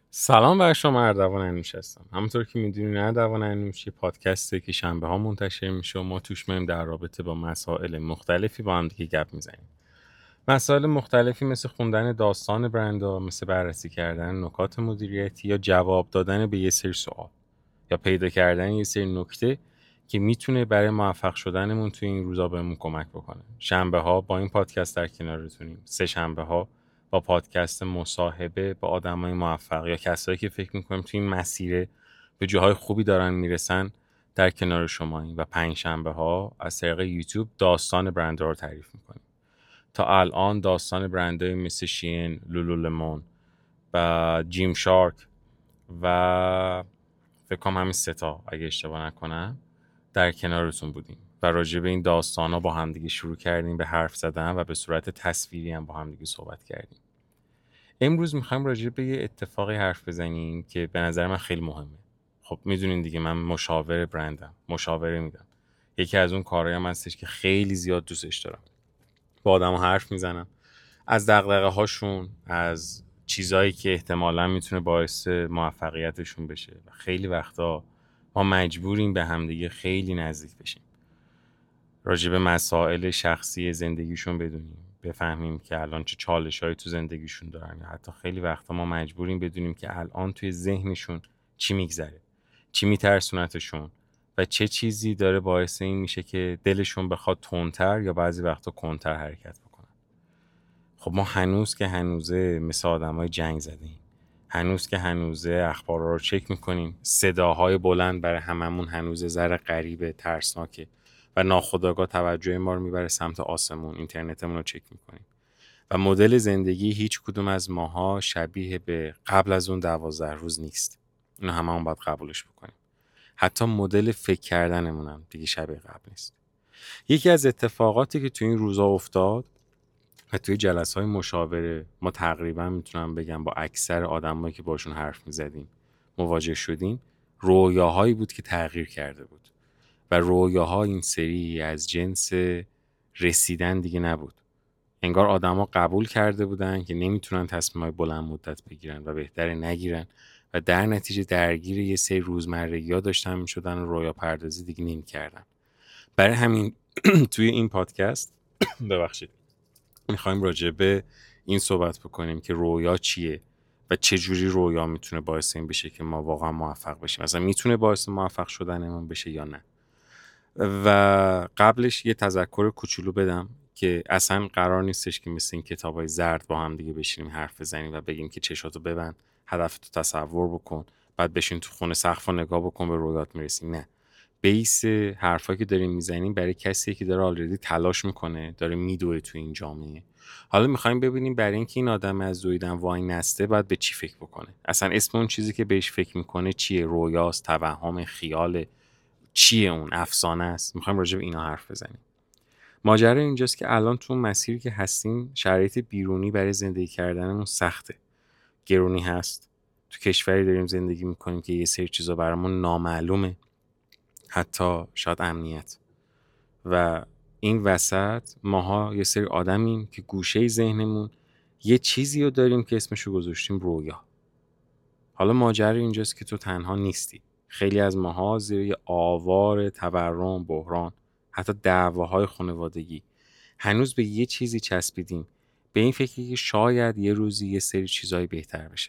سلام بر شما اردوان انوش هستم. همونطور که میدونین اردوان انوش یه پادکسته که شنبه ها منتشر میشه و ما توش میایم در رابطه با مسائل مختلفی با هم دیگه گپ میزنیم. مسائل مختلفی مثل خوندن داستان برندها، مثل بررسی کردن نکات مدیریتی یا جواب دادن به یه سری سوال یا پیدا کردن یه سری نکته که میتونه برای موفق شدنمون توی این روزا بهمون کمک بکنه. شنبه ها با این پادکست در کنارتونیم. سه شنبه ها با پادکست مصاحبه با آدمای موفق یا کسایی که فکر میکنیم توی این مسیر به جاهای خوبی دارن میرسن در کنار شماییم. و پنج شنبه ها از طریق یوتیوب داستان برند رو تعریف میکنیم. تا الان داستان برندهای مثل شین، لولولمون و جیم شارک و فکر کنم همین ستا اگه اشتباه نکنم در کنارتون بودیم و راجع به این داستانا با همدیگه شروع کردیم به حرف زدن و به صورت تصویری هم با همدیگه صحبت کردیم. امروز میخوایم راجع به یه اتفاقی حرف بزنیم که به نظر من خیلی مهمه. خب میدونین دیگه من مشاور برندم، مشاوره میدم. یکی از اون کارهایم هستش که خیلی زیاد دوستش دارم. با آدم‌ها حرف میزنم از دغدغه‌هاشون، از چیزایی که احتمالاً میتونه باعث موفقیتشون بشه و خیلی وقتا ما مجبوریم به همدیگه خیلی نزدیک بشیم. راجع به مسائل شخصی زندگیشون بدونیم، بفهمیم که الان چه چالش‌هایی تو زندگیشون دارن یا حتی خیلی وقتا ما مجبوریم بدونیم که الان توی ذهنشون چی میگذره، چی میترسونتشون و چه چیزی داره باعث این میشه که دلشون بخواد تندتر یا بعضی وقتا کندتر حرکت بکنن. خب ما هنوز که هنوزه مثل آدمای جنگ زدیم، هنوز که هنوزه اخبارا رو چک میکنیم، صداهای بلند برای هممون هنوز ذره غریبه، ترسناکه و ناخودآگاه توجه ما رو میبره سمت آسمون، اینترنتمون رو چک میکنیم و مدل زندگی هیچ کدوم از ماها شبیه به قبل از اون 12 روز نیست. اینو هممون باید قبولش بکنیم. حتی مدل فکر کردنمون هم دیگه شبیه قبل نیست. یکی از اتفاقاتی که تو این روزا افتاد و توی جلسه‌های مشاوره ما تقریبا میتونم بگم با اکثر آدمایی که باشون حرف میزدیم مواجه شدیم، رویاهایی بود که تغییر کرده بود و رویاها این سری از جنس رسیدن دیگه نبود. انگار آدما قبول کرده بودن که نمیتونن تصمیمای بلند مدت بگیرن و بهتره نگیرن و در نتیجه درگیر یه سری روزمرگی‌ها داشتن میشدن و رویا پردازی دیگه نمی‌کردن. برای همین توی این پادکست ببخشید میخوایم راجع به این صحبت بکنیم که رویا چیه و چه جوری رویا میتونه باعث این بشه که ما واقعا موفق بشیم. مثلا میتونه باعث موفق شدنمون بشه یا نه. و قبلش یه تذکر کوچولو بدم که اصلا قرار نیستش که مثل این کتابای زرد با هم دیگه بشینیم حرف بزنیم و بگیم که چشاتو ببند، هدفتو تصور بکن، بعد بشین تو خونه سقفو نگاه بکن به رویات میرسی. نه، بیس حرفایی که داریم میزنیم برای کسی که داره آلردی تلاش میکنه، داره میدوه تو این جامعه. حالا میخوایم ببینیم برای اینکه این آدم از دویدن وای نسته باید به چی فکر بکنه. اصلا اسم اون چیزی که بهش فکر میکنه چیه؟ رویاست، توهم، خیال، چیه؟ اون افسانه است. میخوایم راجع به اینا حرف بزنیم. ماجرا اینجاست که الان تو مسیری که هستیم شرایط بیرونی برای زندگی کردنمون سخته، گرونی هست. تو کشوری داریم زندگی میکنیم که یه سری چیزا برامون نامعلومه، حتی شاید امنیت. و این وسط ماها یه سری آدمیم که گوشه ذهنمون یه چیزی رو داریم که اسمشو گذاشتیم رویا. حالا ماجرا اینجاست که تو تنها نیستی. خیلی از ماها زیر یه آوار تورم، بحران، حتی دعواهای خانوادگی هنوز به یه چیزی چسبیدیم، به این فکری که شاید یه روزی یه سری چیزای بهتر بشه.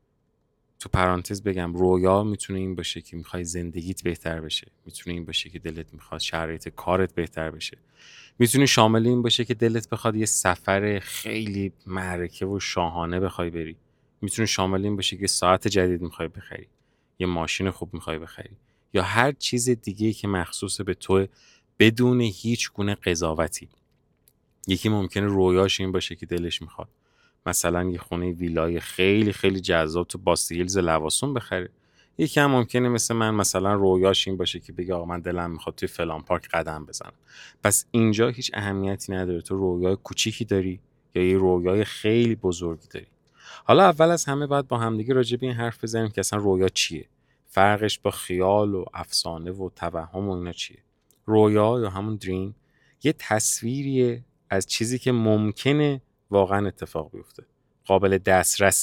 تو پرانتز بگم رویا میتونه این باشه که میخوای زندگیت بهتر بشه، میتونه این باشه که دلت میخواد شرایط کارت بهتر بشه، میتونه شامل این باشه که دلت بخواد یه سفر خیلی معرکه و شاهانه بخوای بری، میتونه شامل این باشه که ساعت جدید میخوای بخری، یه ماشین خوب میخوای بخری یا هر چیز دیگه‌ای که مخصوص به تو بدون هیچ گونه قضاوتی. یکی ممکنه رویاش این باشه که دلش میخواد مثلا یه خونه ویلای خیلی خیلی جذاب تو باستی هیلز لواسون بخره. یکی هم ممکنه مثل من مثلا رویاش این باشه که بگه آقا من دلم میخواد توی فلان پارک قدم بزنم. پس اینجا هیچ اهمیتی نداره تو رویای کوچیکی داری یا یه رویای خیلی بزرگی داری. حالا اول از همه باید با همدیگه راجع به این حرف بزنیم که اصلا رویا چیه، فرقش با خیال و افسانه و توهم و اینا چیه. رویا یا همون دریم یه تصویریه از چیزی که ممکنه واقعا اتفاق بیفته، قابل دسترسه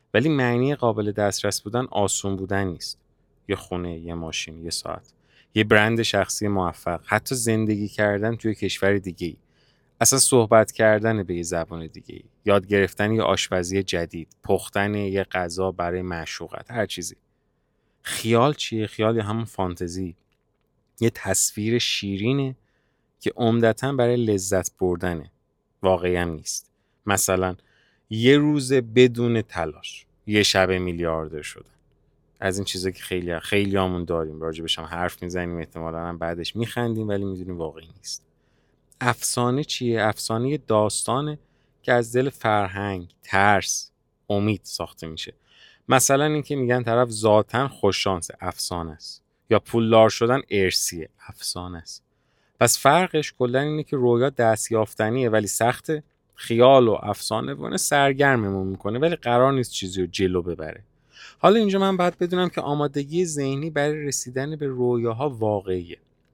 ولی معنی قابل دسترس بودن آسون بودن نیست. یه خونه، یه ماشین، یه ساعت، یه برند شخصی موفق، حتی زندگی کردن توی کشور دیگه‌ای، اصلا صحبت کردن به یه زبان دیگه‌ای، یاد گرفتن یه آشپزی جدید، پختن یه غذا برای معشوقت، هر چیزی. خیال چیه؟ خیال یا همون فانتزی، یه تصویر شیرینه که عمدتاً برای لذت بردنه، واقعی هم نیست. مثلا یه روز بدون تلاش، یه شب میلیاردر شدن. از این چیزا که خیلی همون داریم، راجبش هم حرف میزنیم، احتمالاً هم بعدش میخندیم، ولی میدونیم واقعی نیست. افسانه چیه؟ افسانه یه داستانه که از دل فرهنگ، ترس، امید ساخته میشه. مثلا اینکه میگن طرف ذاتاً خوششانسه، افسانه است. یا پولدار شدن ارثیه، افسانه است. پس فرقش کلا اینه که رویا دستیافتنیه ولی سخته، خیال و افسانه وانه سرگرممون میکنه ولی قرار نیست چیزی رو جلو ببره. حالا اینجا من باید بدونم که آمادگی ذهنی برای رسیدن به رویاها واقعیه.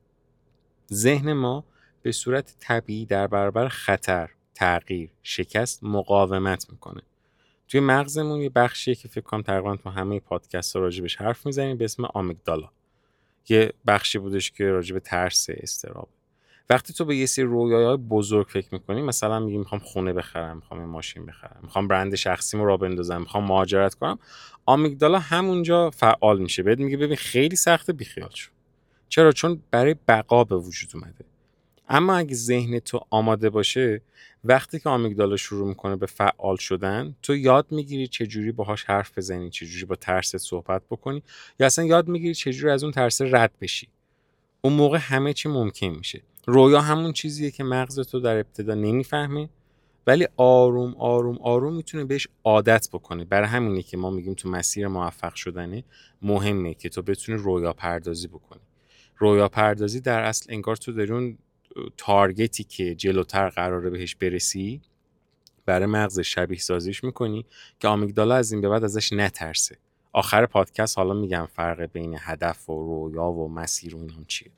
ذهن ما به صورت طبیعی در برابر خطر، تغییر، شکست مقاومت میکنه. توی مغزمون یه بخشیه که فکر کنم تقریبا تو همه پادکست‌ها راجبش حرف میزنیم به اسم آمیگدالا. یه بخشی بودش که راجب ترس، اضطراب. وقتی تو به یه سری رویاهای بزرگ فکر میکنی، مثلا میگی میخوام خونه بخرم، میخوام یه ماشین بخرم، میخوام برند شخصیمو راه بندازم، میخوام مهاجرت کنم، آمیگدالا همونجا فعال میشه، بهت میگه ببین خیلی سخته، بیخیال شو. چرا؟ چون برای بقا به وجود اومده. اما اگه ذهن تو آماده باشه، وقتی که آمیگدالا شروع میکنه به فعال شدن، تو یاد میگیری چجوری باهاش حرف بزنی، چجوری با ترست صحبت بکنی، یا اصلا یاد میگیری چجوری از اون ترس رد بشی. اون موقع همه چی ممکن میشه. رویا همون چیزیه که مغز تو در ابتدا نمیفهمه، ولی آروم آروم آروم میتونه بهش عادت بکنه. برای همینه که ما میگیم تو مسیر موفق شدنه مهمه که تو بتونی رویا پردازی بکنی. رویا پردازی در اصل انگار تو داری اون تارگتی که جلوتر قراره بهش برسی برای مغز شبیه سازیش میکنی که آمیگدالا از این به بعد ازش نترسه. آخر پادکست حالا میگم فرق بین هدف و رویا و مسیر و اینام چیه.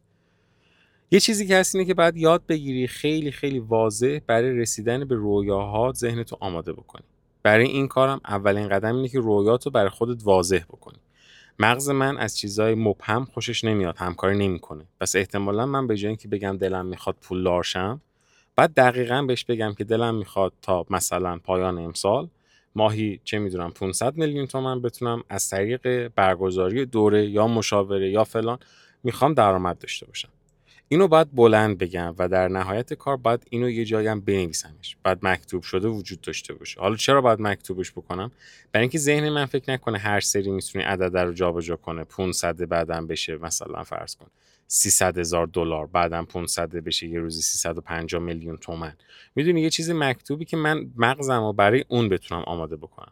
یه چیزی که هست اینه که باید یاد بگیری خیلی خیلی واضح برای رسیدن به رویاها ذهنتو آماده بکنی. برای این کارم اولین قدم اینه که رویاتو برای خودت واضح بکنی. مغز من از چیزای مبهم خوشش نمیاد، همکاری نمیکنه. پس احتمالاً من به جای اینکه بگم دلم میخواد پولدار شم، بعد دقیقاً بهش بگم که دلم میخواد تا مثلا پایان امسال ماهی چه میدونم 500 میلیون تومان بتونم از طریق برگزاری دوره یا مشاوره یا فلان میخوام درآمد داشته باشم. اینو باید بلند بگم و در نهایت کار باید اینو یه جایی هم بنویسمش. بعد مکتوب شده وجود داشته باشه. حالا چرا باید مکتوبش بکنم؟ برای اینکه ذهن من فکر نکنه هر سری میتونی عدد رو جابجا کنه. 500 بعدم بشه مثلا فرض کن 300,000 دلار، بعدم 500 بشه یه روزی 350 میلیون تومان. میدونی یه چیز مکتوبی که من مغزمو برای اون بتونم آماده بکنم.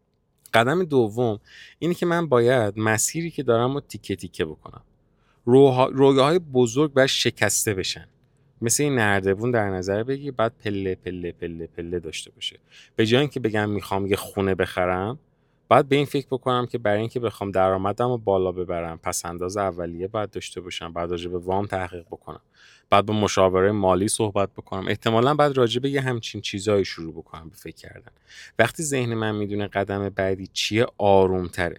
قدم دوم اینه که من باید مسیری که دارم رو تیکه تیکه بکنم. رویاهای بزرگ باید شکسته بشن. مثل این نردبون در نظر بگی، بعد پله پله پله پله داشته باشه. به جای اینکه بگم میخوام یه خونه بخرم، بعد به این فکر بکنم که برای اینکه بخوام درآمدم رو بالا ببرم، پس انداز اولیه باید داشته باشم، بعد راجع به وام تحقیق بکنم، بعد با مشاوره مالی صحبت بکنم، احتمالاً بعد راجع به یه همچین چیزایی شروع بکنم به فکر کردن. وقتی ذهن من میدونه قدم بعدی چیه، آرومتره.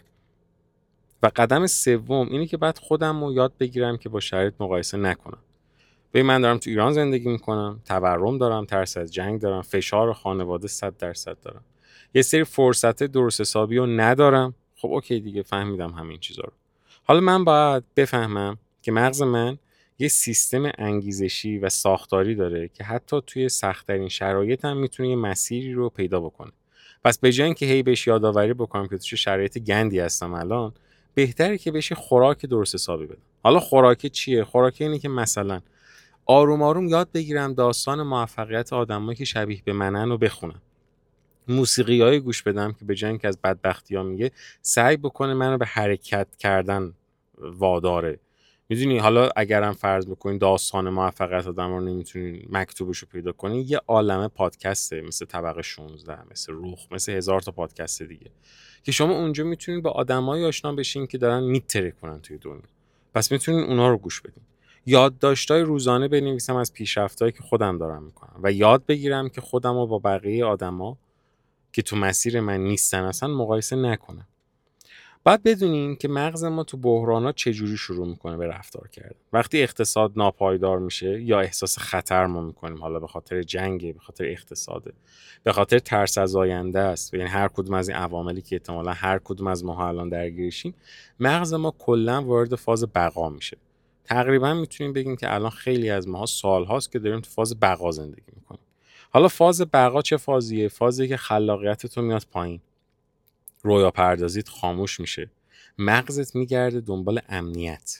و قدم سوم اینه که بعد خودم رو یاد بگیرم که با شرایط مقایسه نکنم. ببین من دارم تو ایران زندگی میکنم، تورم دارم، ترس از جنگ دارم، فشار خانواده 100% دارم، یه سری فرصت درست حسابی رو ندارم. خب اوکی دیگه، فهمیدم همین چیزا رو. حالا من باید بفهمم که مغز من یه سیستم انگیزشی و ساختاری داره که حتی توی سخت‌ترین شرایط هم میتونه یه مسیری رو پیدا بکنه. پس به جای اینکه هی بهش یادآوری بکنم که تو شرایط گندی هستم الان، بهتره که بهش خوراک درست حسابی بدم. حالا خوراک چیه؟ خوراک اینه که مثلا آروم آروم یاد بگیرم داستان موفقیت آدمایی که شبیه به منن رو بخونم. موسیقیای گوش بدم که به جای اینکه از بدبختی‌ها میگه، سعی بکنه منو به حرکت کردن واداره. میدونی حالا اگرم فرض بکنین داستان موفقیت آدم رو نمیتونین مکتوبش رو پیدا کنین، یه عالمه پادکسته مثل طبقه 16، مثل روح، مثل 1000 تا پادکست دیگه که شما اونجا میتونین با آدمایی آشنا بشین که دارن میتره کنن توی دنیا. پس میتونین اونا رو گوش بدین. یادداشت‌های روزانه بنویسم از پیشرفتایی که خودم دارم میکنم و یاد بگیرم که خودم رو با بقیه آدما که تو مسیر من نیستن اصلا مقایسه نکنم. باید بدونیم که مغز ما تو بحرانات چجوری شروع میکنه به رفتار کردن. وقتی اقتصاد ناپایدار میشه یا احساس خطر ما میکنیم، حالا به خاطر جنگ، به خاطر اقتصاده، به خاطر ترس از آینده است، یعنی هر کدوم از این عواملی که احتمالاً هر کدوم از ما الان درگیرشیم، مغز ما کلا وارد فاز بقا میشه. تقریبا میتونیم بگیم که الان خیلی از ماها سالهاست که داریم تو فاز بقا زندگی میکنیم. حالا فاز بقا چه فازیه؟ فازی که خلاقیتت میاد پایین، رویا پردازیت خاموش میشه، مغزت میگرده دنبال امنیت.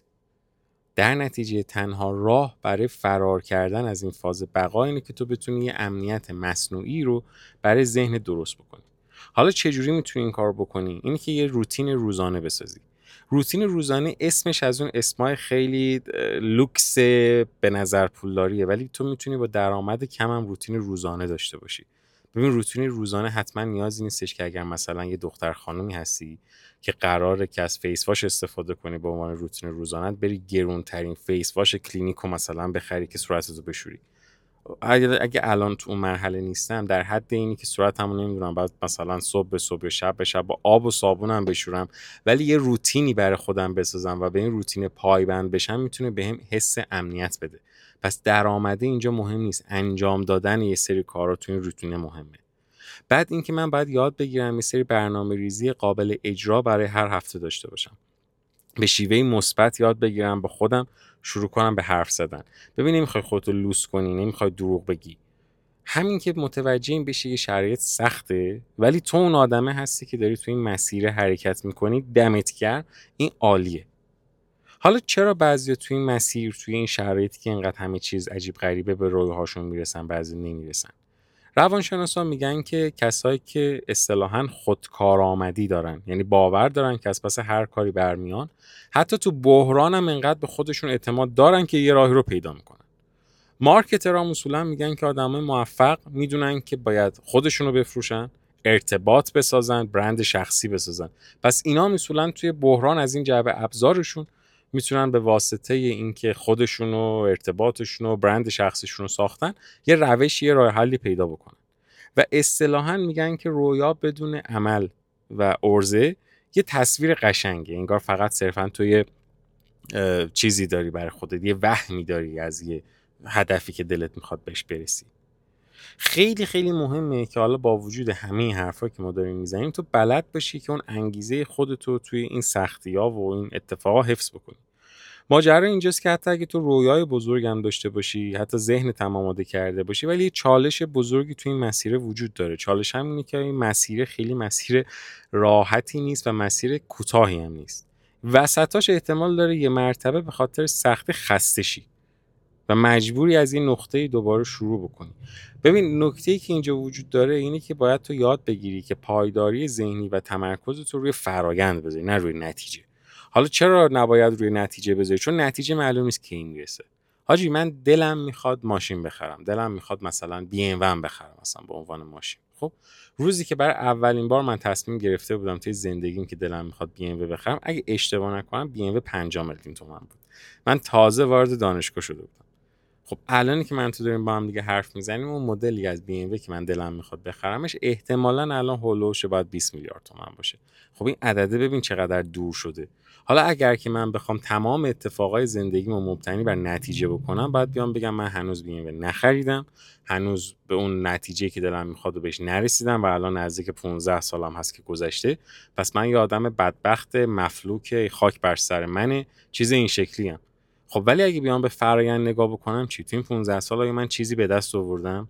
در نتیجه تنها راه برای فرار کردن از این فاز بقا اینه که تو بتونی یه امنیت مصنوعی رو برای ذهن درست بکنی. حالا چجوری میتونی این کار بکنی؟ اینه که یه روتین روزانه بسازی. روتین روزانه اسمش از اون اسمای خیلی لوکس به نظر پولداریه، ولی تو میتونی با درآمد کم هم روتین روزانه داشته باشی. ببین روتین روزانه حتما نیازی نیستش که اگر مثلا یه دختر خانومی هستی که قراره که از فیس واش استفاده کنی به عنوان روتین روزانه، بری گرونترین فیس واش کلینیک رو مثلا بخری که صورتتو بشوری. اگه الان تو اون مرحله نیستم، در حد اینی که صورتمو نمیدونم بعد مثلا صبح به صبح یا شب به شب با آب و صابونم بشورم، ولی یه روتینی برای خودم بسازم و به این روتین پایبند بشم، میتونه بهم حس امنیت بده. پس درآمده اینجا مهم نیست، انجام دادن یه سری کارا تو این روتین مهمه. بعد اینکه من باید یاد بگیرم یه سری برنامه‌ریزی قابل اجرا برای هر هفته داشته باشم. به شیوهی مثبت یاد بگیرم، با خودم شروع کنم به حرف زدن. ببین نمیخوای خودتو لوس کنی، نمیخوای دروغ بگی. همین که متوجه این بشی یه شرایط سخته، ولی تو اون آدمه هستی که داری تو این مسیر حرکت میکنی، دمت گرم، این عالیه. حالا چرا بعضیا تو این مسیر، توی این شرایطی که اینقدر همه چیز عجیب غریبه به رویاهاشون میرسن، بعضی نمیرسن؟ روانشناسان میگن که کسایی که اصطلاحاً خودکارآمدی دارن، یعنی باور دارن که از پس هر کاری برمیان، حتی تو بحران هم انقدر به خودشون اعتماد دارن که یه راهی رو پیدا میکنن. مارکترها اصولا میگن که آدمای موفق میدونن که باید خودشونو بفروشن، ارتباط بسازن، برند شخصی بسازن. پس اینا اصولا توی بحران از این جعبه ابزارشون میتونن به واسطه اینکه خودشونو، ارتباطشونو، برند شخصیشونو ساختن، یه روش، یه راه حلی پیدا بکنن. و اصطلاحاً میگن که رویا بدون عمل و عرضه یه تصویر قشنگه، انگار فقط صرفاً توی چیزی داری برای خودت، یه وهمی داری از یه هدفی که دلت میخواد بهش برسی. خیلی خیلی مهمه که حالا با وجود همه این حرفا که ما داریم میزنیم، تو بلد باشی که اون انگیزه خودتو توی این سختی‌ها و این اتفاقا حفظ بکنی. ماجرا اینجاست که حتی اگه تو رویای بزرگ هم داشته باشی، حتی ذهنت هم آماده کرده باشی، ولی یه چالش بزرگی تو این مسیر وجود داره. چالش هم اینه که این مسیر خیلی مسیر راحتی نیست و مسیر کوتاهی هم نیست. وسطاش احتمال داره یه مرتبه به خاطر سختی خسته شی و مجبوری از این نقطه دوباره شروع بکنی. ببین نکته‌ای که اینجا وجود داره اینه که باید تو یاد بگیری که پایداری ذهنی و تمرکز تو روی فرایند بذاری، نه روی نتیجه. حالا چرا نباید روی نتیجه بذاری؟ چون نتیجه معلوم نیست کی میرسه. حاجی من دلم میخواد ماشین بخرم، دلم میخواد مثلا بی ام و بخرم مثلا به عنوان ماشین. خب روزی که برای اولین بار من تصمیم گرفته بودم توی زندگیم که دلم میخواد بی ام بخرم، اگه اشتباه نکنم بی ام 50 میلیون تومان بود. من تازه وارد دانشگاه شده بودم. خب الانی که من تو داریم با هم دیگه حرف میزنیم، اون مدلی از بی ام و که من دلم میخواد بخرمش احتمالاً الان هولوش باید 20 میلیارد تومان باشه. خب این عدده ببین چقدر دور شده. حالا اگر که من بخوام تمام اتفاقای زندگیمو مبتنی بر نتیجه بکنم، باید بیام بگم من هنوز بی ام نخریدم، هنوز به اون نتیجه که دلم میخواد بهش نرسیدم و الان نزدیک 15 سالم هست که گذشته. پس من یه آدم بدبخت مفلوک خاک بر سر منه، چیز این شکلی ام. خب ولی اگه بیام به فرآیند نگاه بکنم، چی تو این 15 سال آیا من چیزی به دست آوردم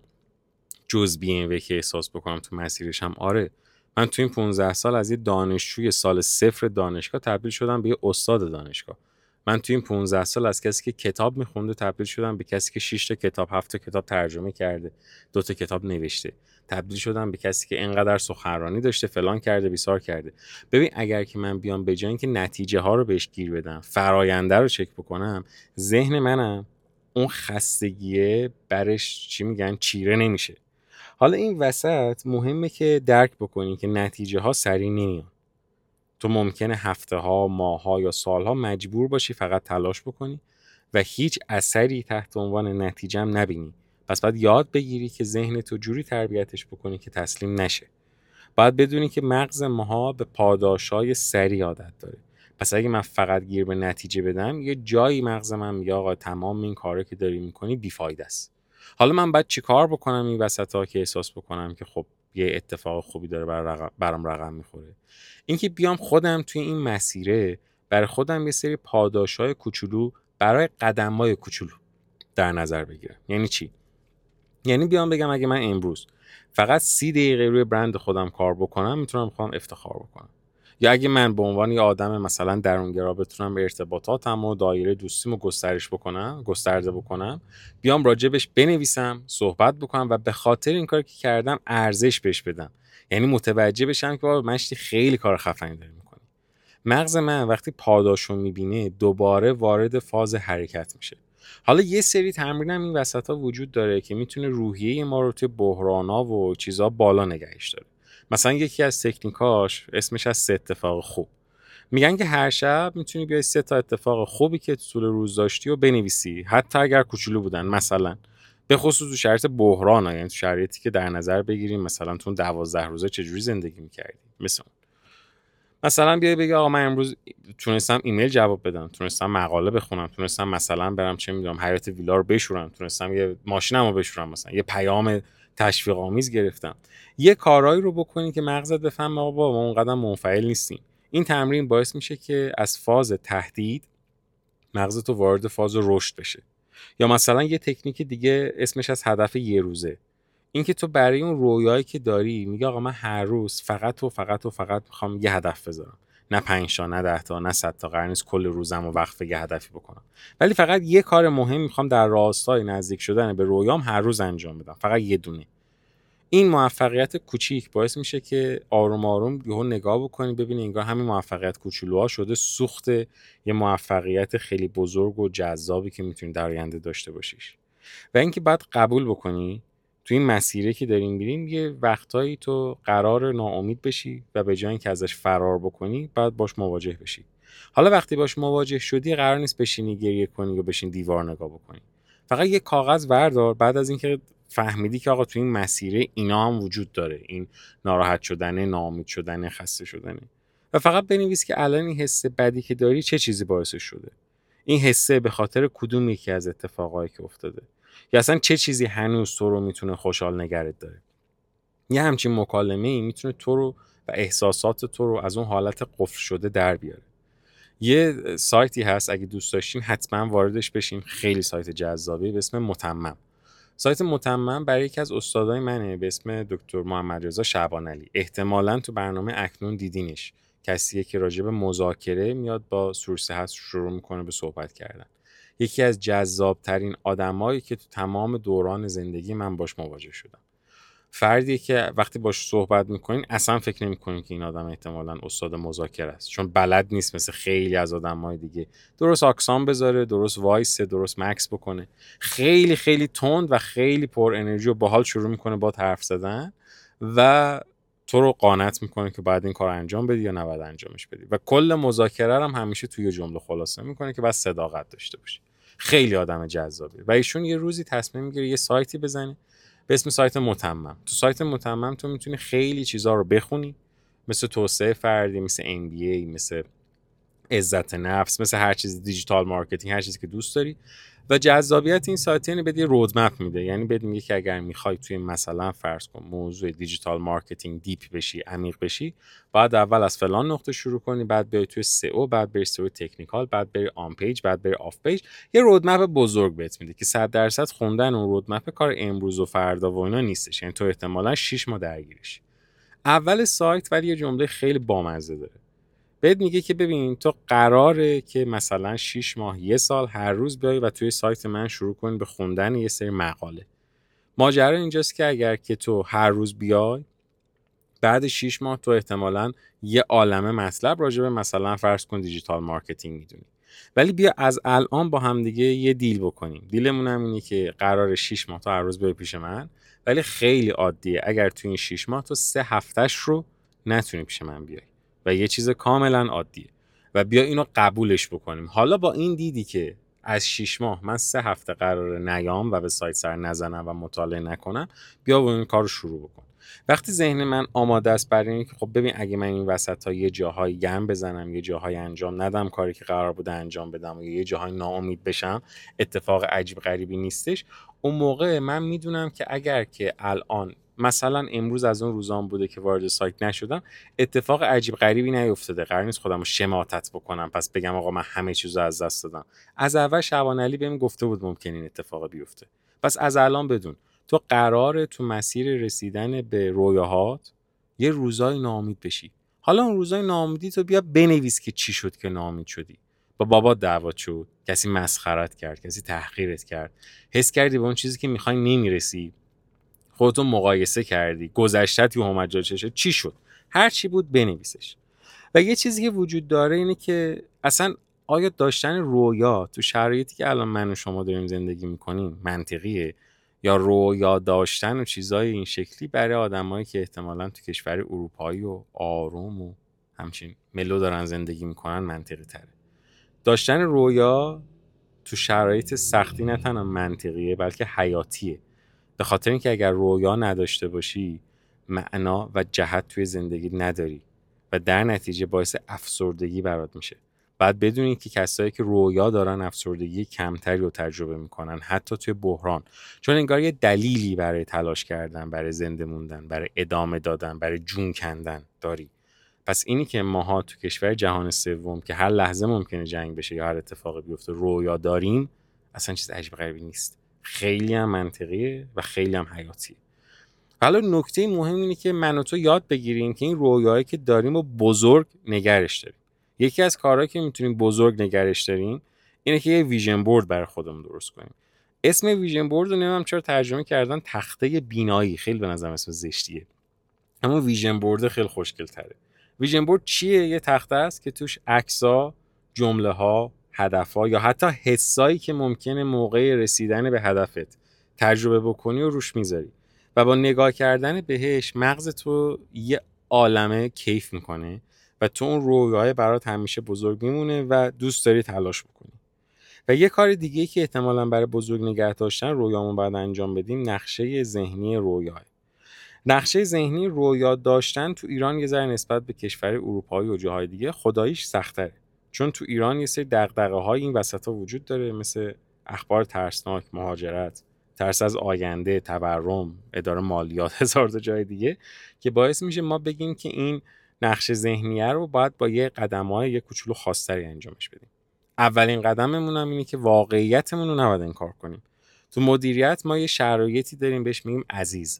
جز بی ام و که احساس بکنم تو مسیرشم؟ آره، من تو این 15 سال از یه دانشجوی سال صفر دانشگاه تبدیل شدم به یه استاد دانشگاه. من تو این 15 سال از کسی که کتاب میخونده تبدیل شدم به کسی که 6 تا کتاب، 7 تا کتاب ترجمه کرده، 2 تا کتاب نوشته. تبدیل شدم به کسی که اینقدر سخنرانی داشته، فلان کرده، بیسار کرده. ببین اگر که من بیام به جای اینکه نتیجه ها رو بهش گیر بدم، فراینده رو چک بکنم، ذهن منم اون خستگیه برش چی میگن چیره نمیشه. حالا این وسط مهمه که درک بکنی که نتیجه ها سریع نمیان. تو ممکنه هفته ها، ماه ها یا سال ها مجبور باشی فقط تلاش بکنی و هیچ اثری تحت عنوان نتیجه هم نبینی. پس باید یاد بگیری که ذهن تو جوری تربیتش بکنی که تسلیم نشه. باید بدونی که مغز ماها به پاداشای سریع عادت داره. پس اگه من فقط گیر به نتیجه بدم، یه جایی مغز من میگه آقا تمام این کارا که داری میکنی بیفایده است. حالا من باید چی کار بکنم این وسطا که احساس بکنم که خب یه اتفاق خوبی داره برام رقم میخوره؟ اینکه بیام خودم توی این مسیره برای خودم یه سری پاداشای کوچولو برای قدم‌های کوچولو در نظر بگیرم. یعنی چی؟ یعنی بیام بگم اگه من امروز فقط 30 دقیقه روی برند خودم کار بکنم، میتونم افتخار بکنم. یا اگه من به عنوان یه آدم مثلا درونگرا بتونم به ارتباطاتم و دایره دوستیمو گسترده بکنم، بیام راجبش بنویسم، صحبت بکنم و به خاطر این کاری که کردم ارزش بهش بدم. یعنی متوجه بشم که بابا مشتی خیلی کار خفنی داری میکنی. مغز من وقتی پاداشو میبینه دوباره وارد فاز حرکت میشه. حالا یه سری تمرینم این وسطا وجود داره که میتونه روحیه ما رو توی بحرانا و چیزا بالا نگهش داره. مثلا یکی از تکنیکاش اسمش از 3 اتفاق خوب. میگن که هر شب میتونی بیای 3 تا اتفاق خوبی که طول روز داشتی و بنویسی، حتی اگر کوچولو بودن. مثلا به خصوص تو شرایط بحران، یعنی تو شرایطی که در نظر بگیریم مثلا تو 12 روزه چجوری زندگی میکردی. مثلا بیای بگی آقا من امروز تونستم ایمیل جواب بدم، تونستم مقاله بخونم، تونستم مثلا برم چه میدونم حیاط ویلا رو بشورم، تونستم یه ماشینمو بشورم، مثلا یه پیام تشویق آمیز گرفتم. یه کارایی رو بکنی که مغزت بفهمه آقا ما اونقدر منفعل نیستیم. این تمرین باعث میشه که از فاز تهدید مغزت وارد فاز رشد بشه. یا مثلا یه تکنیک دیگه اسمش از هدف یه روزه. اینکه تو برای اون رویایی که داری میگه آقا من هر روز فقط میخوام یه هدف بذارم. نه 5 تا، نه 10 تا، نه 100 تا، قرار نیست کل روزمو وقف یه هدفی بکنم. ولی فقط یه کار مهم میخوام در راستای نزدیک شدن به رویام هر روز انجام بدم. فقط یه دونه. این موفقیت کوچیک باعث میشه که آروم آروم یهو نگاه بکنی ببینی انگار همین موفقیت کوچولوها شده سوخت یه موفقیت خیلی بزرگ و جذابی که میتونی در آینده داشته باشیش. و اینکه باید قبول بکنی تو این مسیری که داریم میریم یه وقتایی تو قرار ناامید بشی و به جای اینکه ازش فرار بکنی باید باش مواجه بشی. حالا وقتی باش مواجه شدی قرار نیست بشینی گریه کنی یا بشین دیوار نگاه بکنی. فقط یه کاغذ بردار بعد از اینکه فهمیدی که آقا تو این مسیره اینا هم وجود داره، این ناراحت شدنه، ناامید شدنه، خسته شدنه، و فقط بنویس که الان این حس بدی که داری چه چیزی باعثش شده. این حسه به خاطر کدوم یکی از اتفاقایی که افتاده، یا اصلا چه چیزی هنوز تو رو میتونه خوشحال نگرت داره. یه همچین مکالمه‌ای میتونه تو رو و احساسات تو رو از اون حالت قفل شده در بیاره. یه سایتی هست اگه دوست داشتین حتما واردش بشین، خیلی سایت جذابی به اسم متمم. سایت متمم برای یکی از استادای منه به اسم دکتر محمد رضا شعبانعلی. احتمالاً تو برنامه اکنون دیدینش. کسیه که راجع به مذاکره میاد با سورصحت شروع میکنه به صحبت کردن. یکی از جذابترین آدمایی که تو تمام دوران زندگی من باش مواجه شدم. فردی که وقتی باش صحبت میکنین اصلا فکر نمیکنین که این آدم احتمالاً استاد مذاکره است، چون بلد نیست مثل خیلی از آدمای دیگه درست آکسان بذاره، درست وایسه، درست مکس بکنه. خیلی خیلی تند و خیلی پر انرژی و باحال شروع میکنه با حرف زدن و تو رو قانت میکنه که باید این کار انجام بدی یا نباید انجامش بدی، و کل مذاکره هم همیشه توی جمله خلاصه میکنه که باید صداقت داشته باشی. خیلی آدم جذابی و ایشون یه روزی تصمیم میگیره یه سایتی بزنه به اسم سایت متمم. تو سایت متمم تو میتونی خیلی چیزا رو بخونی، مثل توسعه فردی، مثل MBA، مثل عزت نفس، مثل هر چیز دیجیتال مارکتینگ، هر چیزی که دوست داری. و جذابیت این سایت یعنی بهت یه رودمپ میده، یعنی بهت میگه که اگر میخوای توی مثلا فرض کن موضوع دیجیتال مارکتینگ دیپ بشی، عمیق بشی، بعد اول از فلان نقطه شروع کنی، بعد بیای توی SEO، بعد بری SEO تکنیکال، بعد بری آن پیج، بعد بری آف پیج. یه رودمپ بزرگ بهت میده که 100% خوندن اون رودمپ کار امروز و فردا و اینا نیستش، یعنی تو احتمالاً 6 ماه درگیرش. اول سایت ولی یه جمله خیلی بامزه داره. بهت میگه که ببین تو قراره که مثلا 6 ماه، 1 سال هر روز بیای و توی سایت من شروع کنی به خوندن یه سری مقاله. ماجرا اینجاست که اگر که تو هر روز بیای، بعد 6 ماه تو احتمالاً یه عالمه مطلب راجع به مثلا فرض کن دیجیتال مارکتینگ میدونی. ولی بیا از الان با هم دیگه یه دیل بکنیم. دیلمون هم اینه که قراره 6 ماه تو هر روز بیای پیش من، ولی خیلی عادیه اگر تو این 6 ماه تو 3 هفتهش رو نتونی پیش من بیای، و یه چیز کاملا عادیه و بیا اینو قبولش بکنیم. حالا با این دیدی که از 6 ماه من 3 هفته قراره نیام و به سایت سر نزنم و مطالعه نکنم، بیا با این کارو شروع بکن. وقتی ذهن من آماده است برای اینکه خب ببین اگه من این وسط‌ها یه جاهایی گم بزنم، یه جاهایی انجام ندم کاری که قرار بوده انجام بدم و یه جاهایی ناامید بشم، اتفاق عجیب غریبی نیستش. اون موقع من میدونم که اگر که الان مثلا امروز از اون روزام بوده که وارد سایت نشدم، اتفاق عجیب غریبی نیفتاده، قرار نیست خودم رو شماتت بکنم پس بگم آقا من همه چیزو از دست دادم. از اول شعبان علی بهم گفته بود ممکن این اتفاق بیفته. پس از الان بدون تو قراره تو مسیر رسیدن به رویاهات یه روزای ناامید بشی. حالا اون روزای ناامیدی تو بیا بنویس که چی شد که ناامید شدی. با بابات دعوات شد، کسی مسخرت کرد، کسی تحقیرت کرد، حس کردی به اون چیزی که میخوای نمیرسی، خودتو مقایسه کردی، گذشتت یهو مجال شد، چی شد؟ هر چی بود بنویسش. و یه چیزی که وجود داره اینه که اصلا آیا داشتن رویا تو شرایطی که الان من و شما داریم زندگی میکنیم منطقیه، یا رویا داشتن و چیزای این شکلی برای آدمایی که احتمالاً تو کشور اروپایی و آروم و همچین ملو دارن زندگی میکنن منطقی تره؟ داشتن رویا تو شرایط سختی نه تنها منطقیه بلکه حیاتیه. به خاطر اینکه اگر رویا نداشته باشی معنا و جهت توی زندگی نداری و در نتیجه باعث افسردگی برات میشه. بعد بدونید که کسایی که رویا دارن افسردگی کمتری رو تجربه میکنن حتی توی بحران، چون انگار یه دلیلی برای تلاش کردن، برای زنده موندن، برای ادامه دادن، برای جون کندن داری. پس اینی که ماها تو کشور جهان سوم که هر لحظه ممکنه جنگ بشه یا هر اتفاقی بیفته رویا داریم اصلا چیز عجیب غریبی نیست، خیلی هم منطقیه و خیلی هم حیاتیه. حالا نکته مهم اینه که من و تو یاد بگیریم که این رویاهایی که داریم رو بزرگ نگرش داریم. یکی از کارهایی که میتونیم بزرگ نگرش داریم اینه که یه ویژن بورد برای خودمون درست کنیم. اسم ویژن بورد رو نمیدونم چرا ترجمه کردن تخته بینایی، خیلی به نظرم اسم زشتیه. اما ویژن بورد خیلی خوشگل تره. ویژن بورد چیه؟ یه تخته است که توش عکس‌ها، جمله‌ها، هدف‌ها یا حتی حسایی که ممکنه موقع رسیدن به هدفت تجربه بکنی و روش میذاری و با نگاه کردن بهش مغز تو یه عالمه کیف میکنه و تو اون رویاه برات همیشه بزرگ میمونه و دوست داری تلاش بکنی. و یه کار دیگه که احتمالاً برای بزرگ نگه داشتن رویامون بعد انجام بدیم نقشه ذهنی رویاه. نقشه ذهنی رویا داشتن تو ایران یه ذره نسبت به کشور اروپایی و جاهای دیگه خداییش سخت‌تره، چون تو ایران یه سری دغدغه‌های این وسطا وجود داره، مثل اخبار ترسناک، مهاجرت، ترس از آینده، تورم، اداره مالیات، هزار تا جای دیگه که باعث میشه ما بگیم که این نقشه ذهنیه رو باید با یه قدم‌های یه کوچولو خاص‌تری انجامش بدیم. اولین قدممون هم اینه که واقعیتمون رو نباید انکار کنیم. تو مدیریت ما یه شرایطی داریم بهش میگیم عزیز.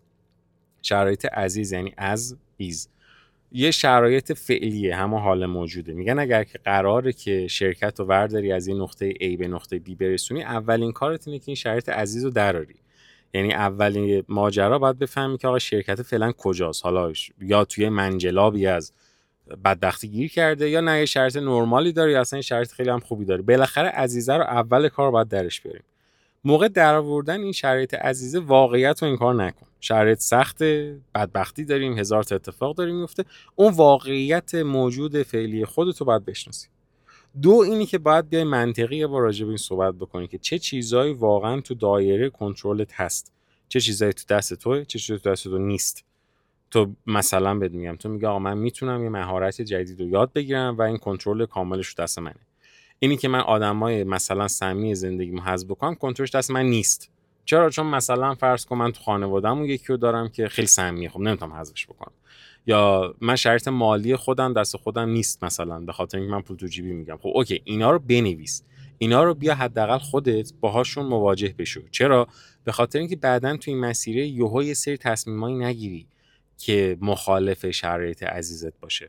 شرایط عزیز یعنی از ایز، یه شرایط فعلیه، همه حال موجوده. میگن اگر که قراره که شرکت رو ورداری از این نقطه A به نقطه B برسونی، اولین کارت اینه که این شرایط عزیز رو دراری. یعنی اولین ماجرا باید بفهمی که آقا شرکت فعلا کجاست، حالا یا توی منجلابی از بدبختی گیر کرده یا نه یه شرایط نرمالی داره یا اصلا شرایط خیلی هم خوبی داره. بالاخره عزیزه رو اول کار باید درش بیاریم. موقع درآوردن این شرایط عزیزه واقعیت رو انکار نکن. شرایط سخته، بدبختی داریم، هزار تا اتفاق داریم میفته، اون واقعیت موجود فعلی خودتو باید بشناسی. دو اینی که باید بیای منطقی با راجع به این صحبت بکنی که چه چیزایی واقعا تو دایره کنترلت هست، چه چیزایی تو دست توئه، چه چیزایی تو دست تو نیست. تو مثلا بهت میگم، تو میگی آقا من میتونم یه مهارت جدید رو یاد بگیرم و این کنترل کاملش رو دست منه. اینی که من آدمای مثلا سمی زندگیمو حذف بکنم کنترلش دست من نیست. چرا؟ چون مثلا فرض کن من تو خانواده‌مون یکی رو دارم که خیلی سمیه، خب نمیتونم حذفش بکنم. یا من شرایط مالی خودم دست خودم نیست، مثلا به خاطر اینکه من پول تو جیبی میگم. خب اوکی، اینا رو بنویس، اینا رو بیا حداقل خودت باهاشون مواجه بشو. چرا؟ به خاطر اینکه بعدن تو این مسیره یهو یه سری تصمیمایی نگیری که مخالف شرایط عزیزت باشه.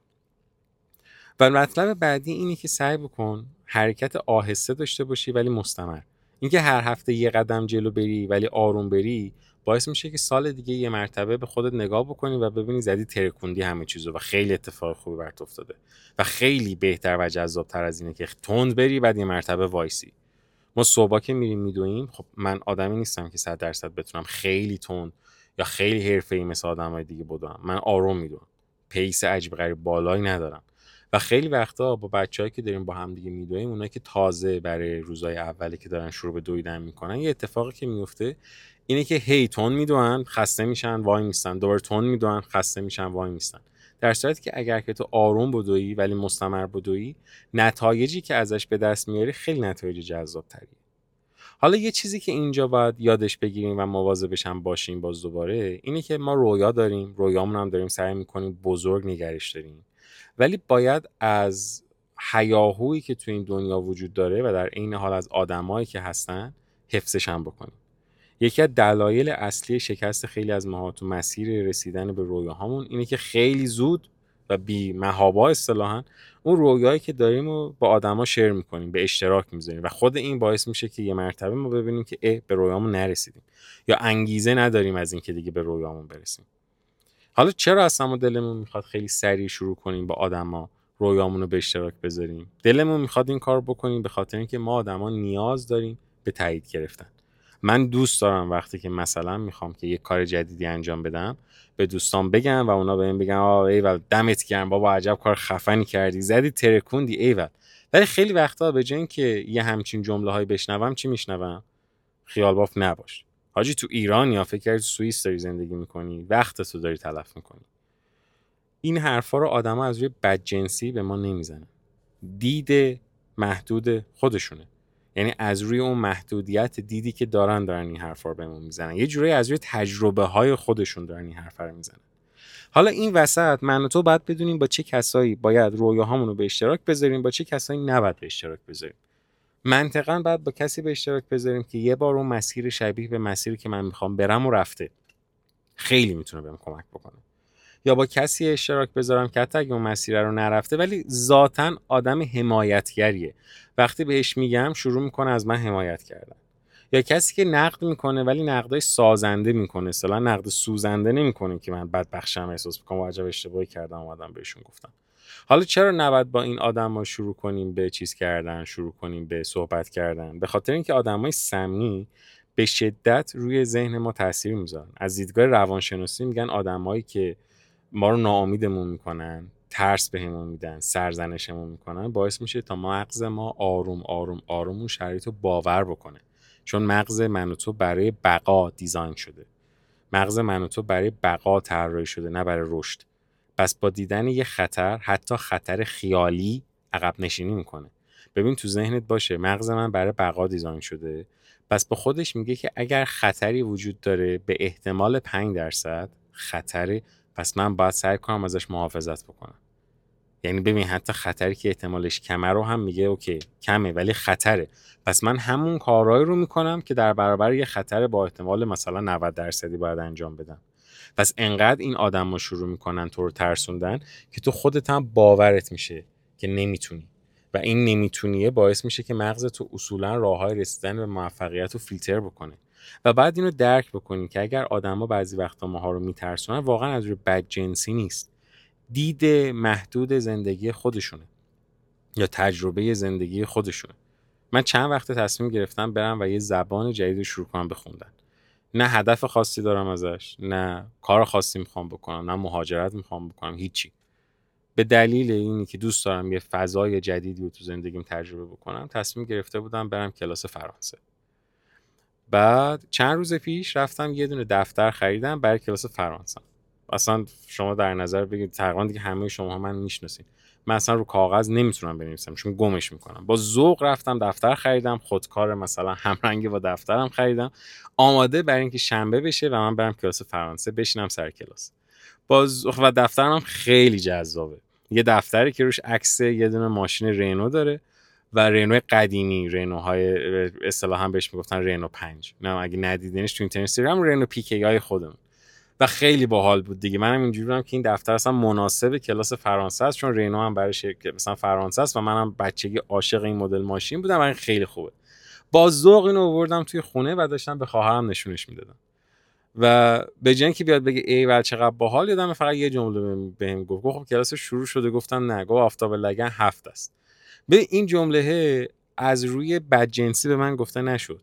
و مطلب بعدی اینه که سعی بکن حرکت آهسته داشته باشی ولی مستمر. اینکه هر هفته یه قدم جلو بری ولی آروم بری باعث میشه که سال دیگه یه مرتبه به خودت نگاه بکنی و ببینی زدی ترکوندی همه چیزو و خیلی اتفاق خوبی برات افتاده و خیلی بهتر و جذاب‌تر از اینه که تند بری بعد یه مرتبه وایسی. ما صبح که میریم میدویم، خب من آدمی نیستم که 100% بتونم خیلی تند یا خیلی حرفه‌ای مثل آدمای دیگه بدوم. من آروم میدوم، پیس عجیب غریب بالایی ندارم. و خیلی وقتا با بچه‌هایی که داریم با هم دیگه میدویم، اونایی که تازه برای روزای اولی که دارن شروع به دویدن میکنن، یه اتفاقی که میفته اینه که هی تون میدوئن، خسته میشن، وای میستن، دوباره تون میدوئن، خسته میشن، وای میستن. در صورتی که اگر که تو آروم بدوی ولی مستمر بدوی، نتایجی که ازش به دست میاری خیلی نتایج جذاب تریه. حالا یه چیزی که اینجا باید یادش بگیریم و مواظبش هم باشیم باز دوباره اینه که ما رویا داریم، رویامون هم داریم سعی میکنیم بزرگ نگرش داریم، ولی باید از هیاهویی که تو این دنیا وجود داره و در عین حال از آدمایی که هستن حفظش هم بکنیم. یکی از دلایل اصلی شکست خیلی از ماها تو مسیر رسیدن به رویاهامون اینه که خیلی زود و بی محابا اصطلاحاً اون رویایی که داریم رو با آدما شیر میکنیم، به اشتراک میذاریم و خود این باعث میشه که یه مرتبه ما ببینیم که به رویامون نرسیدیم یا انگیزه نداریم از این که دیگه به رویامون برسیم. حالا چرا اصلا ما دلمون میخواد خیلی سریع شروع کنیم با آدما رویامون رو به اشتراک بذاریم؟ دلمون میخواد این کار بکنیم به خاطر اینکه ما آدما نیاز داریم به تایید گرفتن. من دوست دارم وقتی که مثلا میخوام که یه کار جدیدی انجام بدم به دوستان بگم و اونا بهم بگن ایول دمت گرم بابا، عجب کار خفنی کردی، زدی ترکوندی، ایول. ولی خیلی وقتا به جای اینکه یه همچین جمله‌های بشنوم چی میشنوم؟ خیال باف نباش حاجی، تو ایران یا فکر کردی تو سوئیس داری زندگی میکنی، وقتتو داری تلف میکنی. این حرفا رو آدما از روی بدجنسی به ما نمیزنن، دید محدود خودشونه. یعنی از روی اون محدودیت دیدی که دارن این حرفا رو بهمون میزنن، یه جوری از روی تجربه های خودشون دارن این حرفا رو میزنن. حالا این وسط من و تو باید بدونیم با چه کسایی باید رویاهامون رو به اشتراک بذاریم، با چه کسایی نباید به اشتراک بذاریم. منطقاً باید با کسی به اشتراک بذاریم که یه بار اون مسیر شبیه به مسیری که من میخوام برم و رفته، خیلی میتونه بهم کمک بکنه. یا با کسی اشتراک بذارم که حتی اگه اون مسیر رو نرفته ولی ذاتاً آدم حمایتگریه، وقتی بهش میگم شروع میکنه از من حمایت کردن. یا کسی که نقد میکنه ولی نقدای سازنده میکنه، اصلا نقد سوزنده نمیکنه که من بدبخشم احساس میکنم و عجب اشتباهی کردم اومدم بهشون گفتم. حالا چرا نباید با این آدما شروع کنیم به چیز کردن، شروع کنیم به صحبت کردن؟ به خاطر اینکه آدمای سمی به شدت روی ذهن ما تاثیر میذارن. از دیدگاه روانشناسی میگن آدمایی که ما رو ناامیدمون میکنن، ترس بهمون میدن، سرزنشمون میکنن، باعث میشه تا مغز ما آروم آروم آروم اون شرایط رو باور بکنه. چون مغز من و تو برای بقا دیزاین شده، مغز من و تو برای بقا طراحی شده، نه برای رشد. پس با دیدن یه خطر، حتی خطر خیالی، عقب نشینی میکنه. ببین تو ذهنت باشه مغز من برای بقا دیزاین شده، پس با خودش میگه که اگر خطری وجود داره به احتمال 5% خطره، پس من باید سعی کنم ازش محافظت بکنم. یعنی ببین حتی خطری که احتمالش کمه رو هم میگه اوکی کمه ولی خطره، پس من همون کارهایی رو میکنم که در برابر یه خطر با احتمال مثلا 90% باید انجام بدم. پس انقدر این آدما شروع میکنن تو رو ترسوندن که تو خودت هم باورت میشه که نمیتونی و این نمیتونیه باعث میشه که مغزت تو اصولا راههای رسیدن به موفقیت رو فیلتر بکنه. و بعد اینو درک بکنی که اگر آدما بعضی وقتا ماها رو میترسونن واقعا از روی بدجنسی نیست، دید محدود زندگی خودشونه یا تجربه زندگی خودشونه. من چند وقت تصمیم گرفتم برم و یه زبان جدید رو شروع کنم بخوندن. نه هدف خاصی دارم ازش، نه کار خاصی میخوام بکنم، نه مهاجرت میخوام بکنم، هیچی. به دلیل اینی که دوست دارم یه فضای جدیدی رو تو زندگیم تجربه بکنم تصمیم گرفته بودم برم کلاس فرانسه. بعد چند روز پیش رفتم یه دونه دفتر خریدم برای کلاس فرانسه. اصلا شما در نظر بگیرید تقریبا دیگه همه شما من میشناسین، من اصلا رو کاغذ نمیتونم بنویسم چون گمش میکنم. با ذوق رفتم دفتر خریدم، خودکار مثلا همرنگ با دفترم خریدم، آماده برای اینکه شنبه بشه و من برم کلاس فرانسه بشینم سر کلاس. و دفترم هم خیلی جذابه، یه دفتری که روش عکس یه دونه ماشین رنو داره و رنو قدیمی، رنوهای اصطلاحا بهش میگفتن رنو 5. نه اگه ندیدینش تو اینترنت سیرم رنو پیکی های خودمون و خیلی باحال بود دیگه. منم اینجوری بودم که این دفتر اصلا مناسب کلاس فرانسه است چون رنو هم برای شرکت مثلا فرانسه است و منم بچگی عاشق این مدل ماشین بودم و این خیلی خوبه. با ذوق اینو آوردم توی خونه و داشتم به خواهرم نشونش میدادم و به جای اینکه بیاد بگه ای ول چقدر باحال، یادم فقط یه جمله بهم گفت خب کلاس شروع شده. گفتم نه. گفت آفتاب لگن 7 است. به این جمله از روی بدجنسی به من گفته نشد.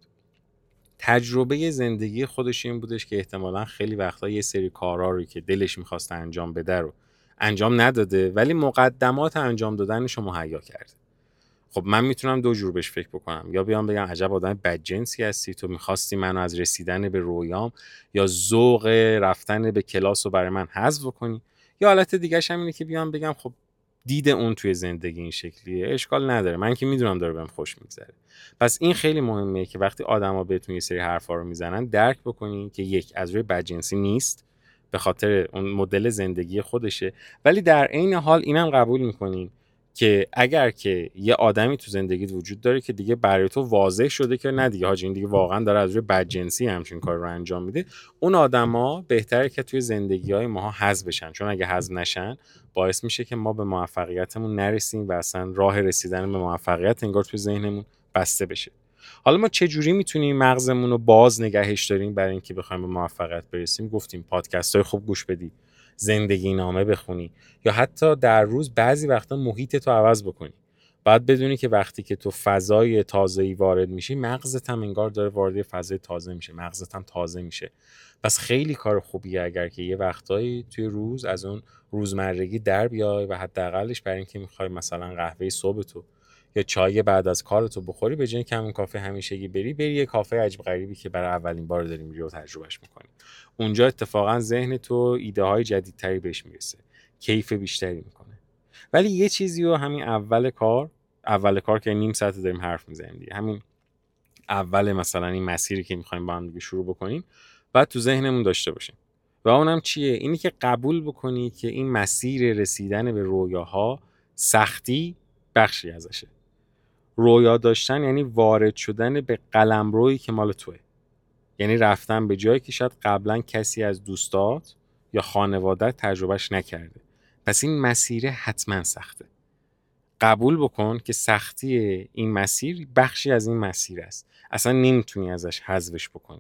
تجربه زندگی خودش این بودش که احتمالاً خیلی وقتا یه سری کارا رو که دلش می‌خواست انجام بده رو انجام نداده ولی مقدمات انجام دادنش رو مهیا کرده. خب من میتونم دو جور بهش فکر بکنم، یا بیام بگم عجب آدم بدجنسی هستی، تو میخواستی منو از رسیدن به رویام یا ذوق رفتن به کلاس رو برای من حذف کنی، یا حالت دیگه‌ش هم اینه که بیام بگم خب دید اون توی زندگی این شکلیه، اشکال نداره، من که میدونم داره بهم خوش میگذره. پس این خیلی مهمه که وقتی آدما بهتون یه سری حرفا رو میزنن درک بکنین که یک، از روی بدجنسی نیست، به خاطر اون مدل زندگی خودشه، ولی در عین حال اینم قبول میکنین که اگر که یه آدمی تو زندگیت وجود داره که دیگه برای تو واضح شده که نه دیگه حاجی این دیگه واقعا داره از روی بدجنسی همچین کار رو انجام میده، اون آدما بهتره که توی زندگی‌های ماها حذف بشن، چون اگه حذف نشن باعث میشه که ما به موفقیتمون نرسیم و اصلا راه رسیدن به موفقیت انگار توی ذهنمون بسته بشه. حالا ما چه جوری میتونیم مغزمون رو باز نگهش داریم برای اینکه بخوایم به موفقیت برسیم؟ گفتیم پادکست‌های خوب گوش بدی، زندگی نامه بخونی، یا حتی در روز بعضی وقتا محیط تو عوض بکنی. باید بدونی که وقتی که تو فضای تازه‌ای وارد میشی مغزت هم انگار داره وارد فضای تازه میشه، مغزت هم تازه میشه. پس خیلی کار خوبیه اگر که یه وقتایی توی روز از اون روزمرگی در بیای و حداقلش برای اینکه میخوای مثلا قهوه صبح تو یا چای بعد از کارتو بخوری، به جای که همون کافه همیشگی بری یه کافه عجیب غریبی که برای اولین بار داری میری و تجربهش میکنی. اونجا اتفاقا ذهن تو ایده های جدیدتری بهش میرسه، کیف بیشتری میکنه. ولی یه چیزی رو همین اول کار که نیم ساعت داریم حرف میزنیم دیگه، همین اول مثلا این مسیری که میخوایم با هم دیگه شروع بکنیم بعد تو ذهنمون داشته باشیم، و اونم چیه؟ اینی که قبول بکنی که این مسیر رسیدن به رویاها سختی بخشی ازشه. رویا داشتن یعنی وارد شدن به قلمرویی که مال توئه، یعنی رفتن به جایی که شاید قبلا کسی از دوستات یا خانوادت تجربهش نکرده. پس این مسیر حتما سخته. قبول بکن که سختی این مسیر بخشی از این مسیر است، اصلا نمیتونی ازش حذفش بکنی.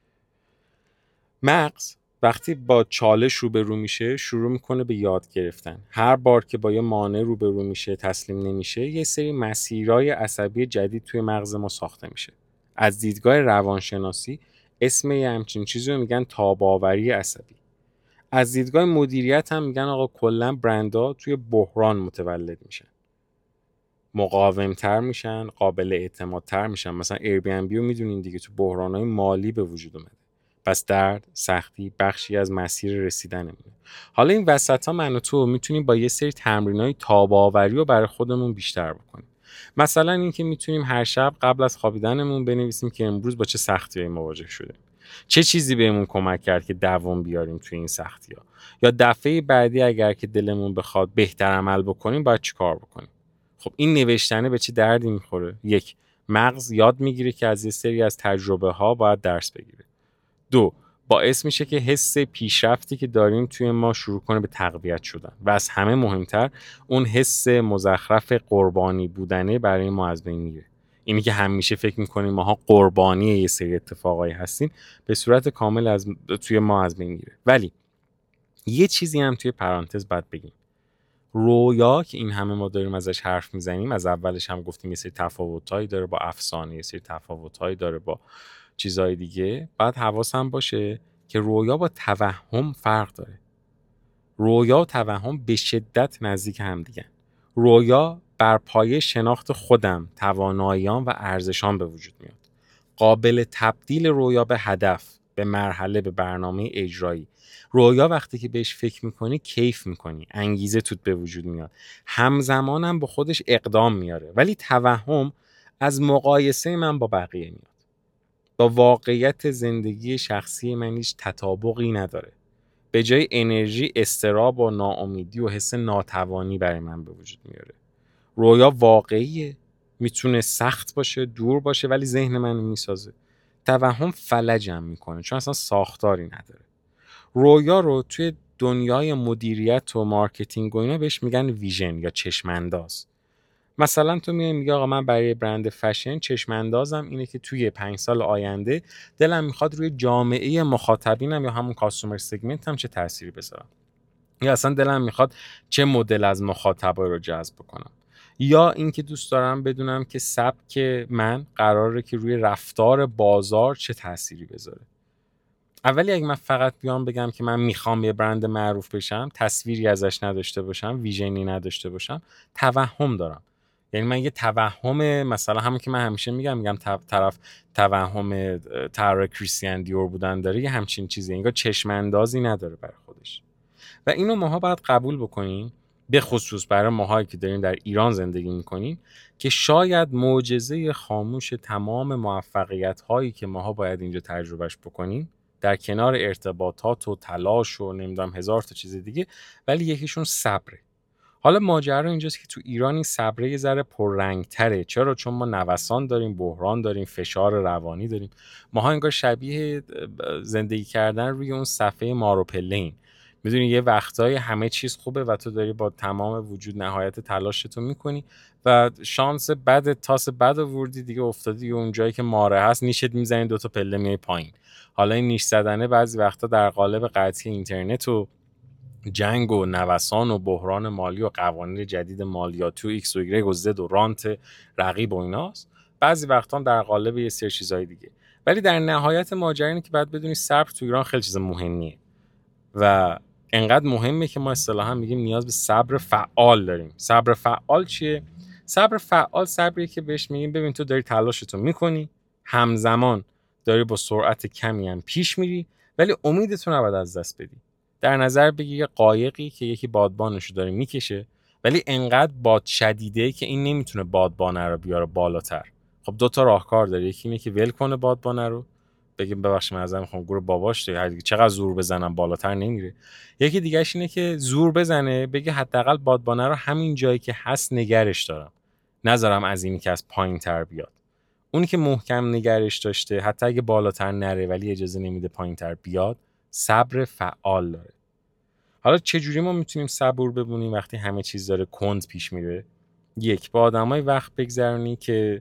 مغز وقتی با چالش روبرو میشه شروع میکنه به یاد گرفتن. هر بار که با یه مانع روبرو میشه تسلیم نمیشه، یه سری مسیرهای عصبی جدید توی مغز ما ساخته میشه. از دیدگاه روانشناسی اسم یه همچین چیزی رو میگن تاب‌آوری عصبی. از دیدگاه مدیریت هم میگن آقا کلا برندها توی بحران متولد میشن، مقاومتر میشن، قابل اعتمادتر میشن. مثلا ایربی‌ان‌بی رو میدونین دیگه، تو بحرانهای مالی به وجود اومده. پس درد، سختی بخشی از مسیر رسیدنمونه. حالا این وسطا من و تو میتونیم با یه سری تمرینای تاب‌آوری رو برای خودمون بیشتر بکنیم. مثلا اینکه میتونیم هر شب قبل از خوابیدنمون بنویسیم که امروز با چه سختی‌هایی مواجه شدیم، چه چیزی بهمون کمک کرد که دوام بیاریم توی این سختی‌ها، یا دفعه بعدی اگر که دلمون بخواد بهتر عمل بکنیم باید چیکار بکنیم. خب این نوشتنه به چه دردی میخوره؟ یک، مغز یاد میگیره که از یه سری از تجربه ها باید درس بگیره. دو، باعث میشه که حس پیشرفتی که داریم توی ما شروع کنه به تقویت شدن، و از همه مهمتر اون حس مزخرف قربانی بودنه برای ما از بین میره. اینی که همیشه فکر میکنیم ماها قربانی یه سری اتفاقایی هستیم به صورت کامل توی ما از بین میره. ولی یه چیزی هم توی پرانتز باید بگیم، رویا که این همه ما داریم ازش حرف میزنیم، از اولش هم گفتیم یه سری تفاوتایی داره با افسانه، یه سری تفاوتایی داره با چیزهای دیگه. باید حواسم باشه که رویا با توهم فرق داره. رویا و توهم به شدت نزدیک هم دیگه. رویا بر پایه شناخت خودم، تواناییام و ارزشام به وجود میاد. قابل تبدیل رویا به هدف، به مرحله، به برنامه اجرایی. رویا وقتی که بهش فکر میکنی کیف میکنی، انگیزه توت به وجود میاد، همزمان هم با خودش اقدام میاره. ولی توهم از مقایسه من با بقیه میاد، با واقعیت زندگی شخصی من هیچ تطابقی نداره. به جای انرژی اضطراب و ناامیدی و حس ناتوانی برای من به وجود میاره. رویا واقعیه، میتونه سخت باشه، دور باشه، ولی ذهن منو میسازه. توهم فلجم میکنه چون اصلا ساختاری نداره. رویا رو توی دنیای مدیریت و مارکتینگ و اینا بهش میگن ویژن یا چشم انداز. مثلا تو میگی آقا من برای برند فشن چشم اندازم اینه که توی 5 سال آینده دلم میخواد روی جامعه مخاطبینم یا همون کاستومر سگمنت هم چه تأثیری بذارم، یا اصلا دلم میخواد چه مدل از مخاطبای رو جذب کنم، یا اینکه دوست دارم بدونم که سبک من قراره که روی رفتار بازار چه تأثیری بذاره. اولی اگه من فقط بیام بگم که من میخوام یه برند معروف بشم، تصویری ازش نداشته باشم، ویژنی نداشته باشم، توهم دارم. یعنی من یه توهم، مثلا همون که من همیشه میگم طرف توهم طراح کریستیان دیور بودن داره، یه همچین چیزی، انگار چشم اندازی نداره برای خودش. و اینو ماها باید قبول بکنیم، به خصوص برای ماهایی که داریم در ایران زندگی میکنیم، که شاید معجزه خاموش تمام موفقیت هایی که ماها باید اینجا تجربهش بکنیم، در کنار ارتباطات و تلاش و نمیدونم هزار تا چیز دیگه، ولی یکیشون صبره. حالا ماجرا اینجاست که تو ایران این صبره یه ذره پررنگ‌تره. چرا؟ چون ما نوسان داریم، بحران داریم، فشار روانی داریم. ماها انگار شبیه زندگی کردن روی اون صفحه مار و پله ایم. میدونی یه وقتایی همه چیز خوبه و تو داری با تمام وجود نهایت تلاشتو میکنی و شانس بد، تاس بد آوردی دیگه، افتادی اون جایی که ماره هست، نیشت میزنی، دوتا پله میای پایین. حالا این نیش زدنه بعضی وقتا در قالب قطعی اینترنت و جنگ و نوسان و بحران مالی و قوانین جدید مالیاتی و ایکس و ایگرگ و زد و رانت رقیب و ایناست، بعضی وقتا هم در قالب یه سری چیزای دیگه. ولی در نهایت ماجرا اینه که باید بدونی صبر تو ایران خیلی چیز مهمیه و انقدر مهمه که ما اصطلاحا میگیم نیاز به صبر فعال داریم. صبر فعال چیه؟ صبر فعال صبریه که بهش میگیم ببین تو داری تلاشتو میکنی، همزمان داری با سرعت کمی هم پیش میری، ولی امیدتو نباید از دست بدی. در نظر بگی یه قایقی که یکی بادبانشو داره میکشه، ولی انقدر باد شدیده که این نمیتونه بادبانه رو بیاره بالاتر. خب دوتا راهکار داره، یکی اینه که ول کنه بادبانه رو، بگیم ببخشید من ازم میخوام گور باباش دیگه چقدر زور بزنم بالاتر نمیره. یکی دیگهش اینه که زور بزنه، بگه حداقل بادبانه رو همین جایی که هست نگرش دارم، نذارم از اینی که از پایین تر بیاد. اونی که محکم نگرش داشته حتی اگه بالاتر نره ولی اجازه نمیده پایین تر بیاد، صبر فعال داره. حالا چجوری ما میتونیم صبور بمونیم وقتی همه چیز داره کند پیش میره؟ یک، با آدمای وقت بگذرونی که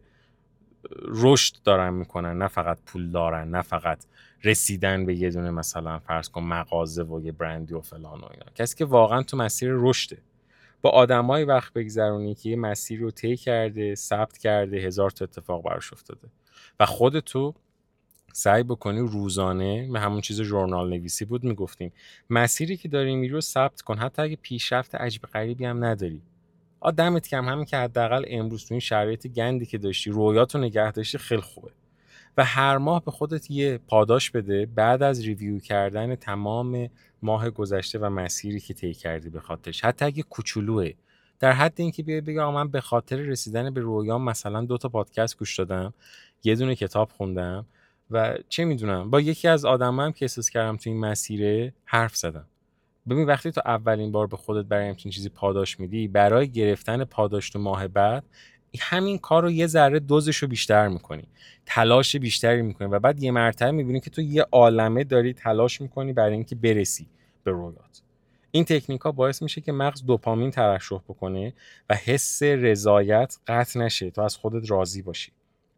رشد دارن میکنن، نه فقط پول دارن، نه فقط رسیدن به یه دونه مثلا فرض کن مغازه و یه برندی و فلان و اینا. کسی که واقعا تو مسیر رشده. با آدمای وقت بگذرونی که یه مسیر رو طی کرده، ثبت کرده، هزار تا اتفاق براش افتاده و خودتو سعی بکنی روزانه، به همون چیز ژورنال نویسی بود میگفتیم، مسیری که داری میری رو ثبت کن، حتی اگه پیشرفت عجیب غریبی هم نداری. دمت کم همین که حداقل امروز تو این شرایط گندی که داشتی رویاتو نگه داشتی، خیلی خوبه. و هر ماه به خودت یه پاداش بده بعد از ریویو کردن تمام ماه گذشته و مسیری که طی کردی به خاطرش، حتی اگه کوچولوئه، در حد اینکه بگی آقا من به خاطر رسیدن به رویام مثلا 2 تا پادکست گوش دادم، یه دونه کتاب خوندم و چه میدونم با یکی از آدمام که احساس کردم تو این مسیره حرف زدم. ببین وقتی تو اولین بار به خودت برای همچین چیزی پاداش میدی، برای گرفتن پاداش تو ماه بعد همین کار رو یه ذره دوزش رو بیشتر میکنی، تلاش بیشتری میکنی و بعد یه مرتبه میبینی که تو یه عالمه داری تلاش میکنی برای اینکه برسی به رویات. این تکنیک ها باعث میشه که مغز دوپامین ترشح بکنه و حس رضایت قطع نشه، تو از خودت راضی باشی.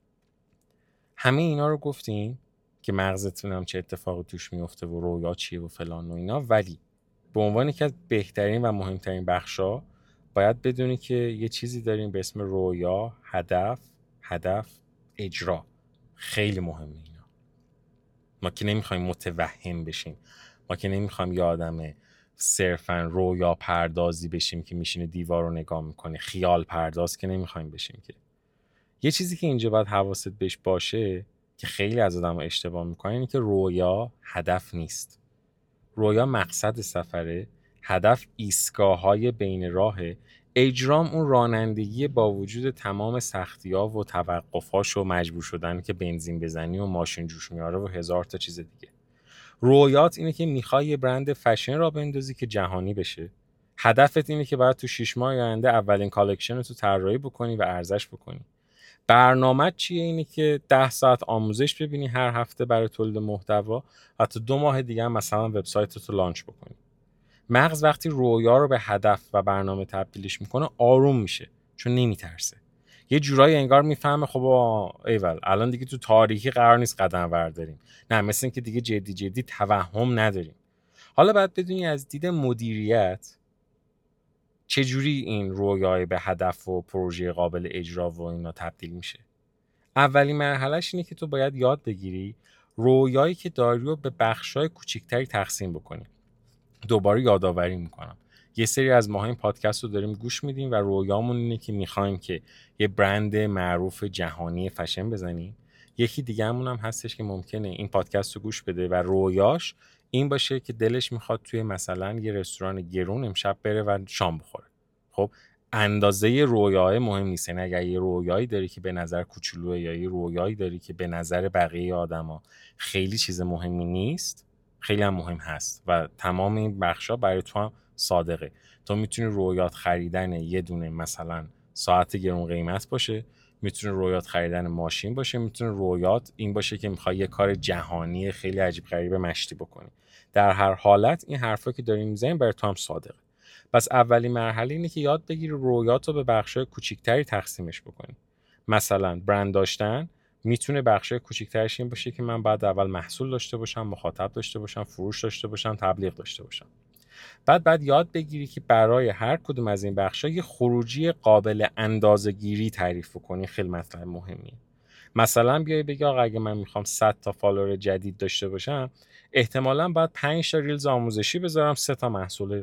همه اینا رو گفتیم که مغزتون هم چه اتفاقی توش میفته و رویا چیه و فلان و اینا، ولی به عنوان یکی از بهترین و مهمترین بخشا باید بدونی که یه چیزی داریم به اسم رویا، هدف، اجرا. خیلی مهمه اینا. ما که نمیخوایم متوهم بشیم، ما که نمیخوایم یه آدم صرفا رویا پردازی بشیم که میشینه دیوار رو نگاه میکنه، خیال پرداز که نمیخوایم بشیم. که یه چیزی که اینجا باید حواست بهش باشه که خیلی از آدم اشتباه میکنن اینه که رویا هدف نیست. رویا مقصد سفره، هدف ایستگاه‌های بین راهه، اجرام اون رانندگی با وجود تمام سختی‌ها و توقف‌هاش و مجبور شدن که بنزین بزنی و ماشین جوش میاره و هزار تا چیز دیگه. رویات اینه که میخوای یه برند فشن را بندازی که جهانی بشه. هدفت اینه که باید تو 6 ماه آینده اولین کالکشن رو تو طراحی بکنی و ارزش بکنی. برنامه چیه؟ اینه که 10 ساعت آموزش ببینی هر هفته برای تولید محتوا، حتی 2 ماه دیگه هم مثلا وبسایتت رو لانچ بکنی. مغز وقتی رویا رو به هدف و برنامه تبدیلش میکنه آروم میشه، چون نمیترسه. یه جورایی انگار میفهمه خب ایول الان دیگه تو تاریکی قرار نیست قدم برداریم، نه مثل این که دیگه جدی توهم نداریم. حالا باید بدونی از دید مدیریت چجوری این رویای به هدف و پروژه قابل اجرا و اینا تبدیل میشه. اولین مرحلهش اینه که تو باید یاد بگیری رویایی که داری رو به بخشای کوچیکتری تقسیم بکنی. دوباره یادآوری میکنم یه سری از ماها این پادکست رو داریم گوش میدیم و رویامون اینه که میخوایم که یه برند معروف جهانی فشن بزنیم. یکی دیگه‌مون هم هستش که ممکنه این پادکست رو گوش بده و رویاش این باشه که دلش میخواد توی مثلا یه رستوران گرون امشب بره و شام بخوره. خب اندازه رویاه مهم نیست. یعنی اگر یه رویایی داری که به نظر کوچولوئه یا یه رویایی داری که به نظر بقیه آدما خیلی چیز مهمی نیست، خیلی هم مهم هست و تمام این بخشا برای تو هم صادقه. تو میتونی رویات خریدن یه دونه مثلا ساعت گرون قیمت باشه، میتونه رویات خریدن ماشین باشه، میتونه رویات این باشه که میخوای یه کار جهانی خیلی عجیب غریب مشتی بکنی. در هر حالت این حرفا که داریم میزنیم برای تو هم صادقه. پس اولین مرحله اینه که یاد بگیری رویات رو به بخشای کوچیکتری تقسیمش بکنی. مثلا برند داشتن میتونه بخشای کوچیکترش این باشه که من بعد اول محصول داشته باشم، مخاطب داشته باشم، فروش داشته باشم، تبلیغ داشته باشم. بعد یاد بگیری که برای هر کدوم از این بخشا یه خروجی قابل اندازه‌گیری تعریف کنی. خیلی مطلب مهمیه. مثلا بیای بگی آقا اگه من میخوام 100 تا فالوور جدید داشته باشم، احتمالاً باید 5 تا ریلز آموزشی بذارم، 3 تا محصول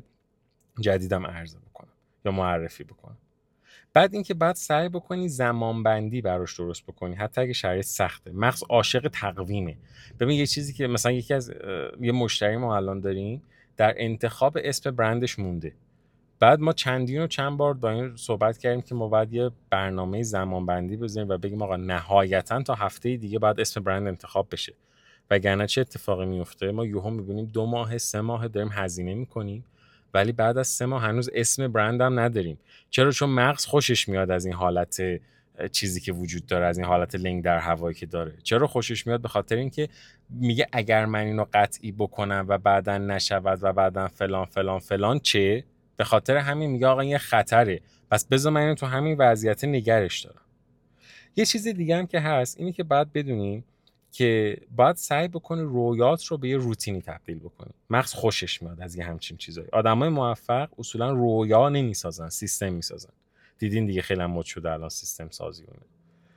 جدیدم عرضه بکنم یا معرفی بکنم. بعد اینکه بعد سعی بکنی زمان بندی براش درست بکنی، حتی اگه شرایط سخته. مغز عاشق تقویمه. ببین یه چیزی که مثلا یکی از یه مشتری ما الان داریم در انتخاب اسم برندش مونده. بعد ما چند بار با این صحبت کردیم که ما باید یه برنامه زمان بندی بذاریم و بگیم آقا نهایتاً تا هفته دیگه بعد اسم برند انتخاب بشه. وگرنه چه اتفاقی میفته؟ ما یهو میبینیم 2 ماه 3 ماه داریم هزینه میکنیم ولی بعد از 3 ماه هنوز اسم برند هم نداریم. چرا؟ چون مغز خوشش میاد از این حالت چیزی که وجود داره، از این حالت لنگ در هوایی که داره. چرا خوشش میاد؟ به خاطر اینکه میگه اگر من اینو قطعی بکنم و بعداً نشود و بعداً فلان فلان فلان چه؟ به خاطر همین میگه آقا این خطره، پس بذار من اینو تو همین وضعیت نگرش دارم. یه چیز دیگه هم که هست اینی که باید بدونیم که باید سعی بکنی رویات رو به یه روتینی تبدیل بکنی. مغز خوشش میاد از یه همچین چیزایی. آدمای موفق اصولا رویا نمیسازن، سیستم میسازن. دیدین دیگه خیلی مد شده الان سیستم سازی اونه.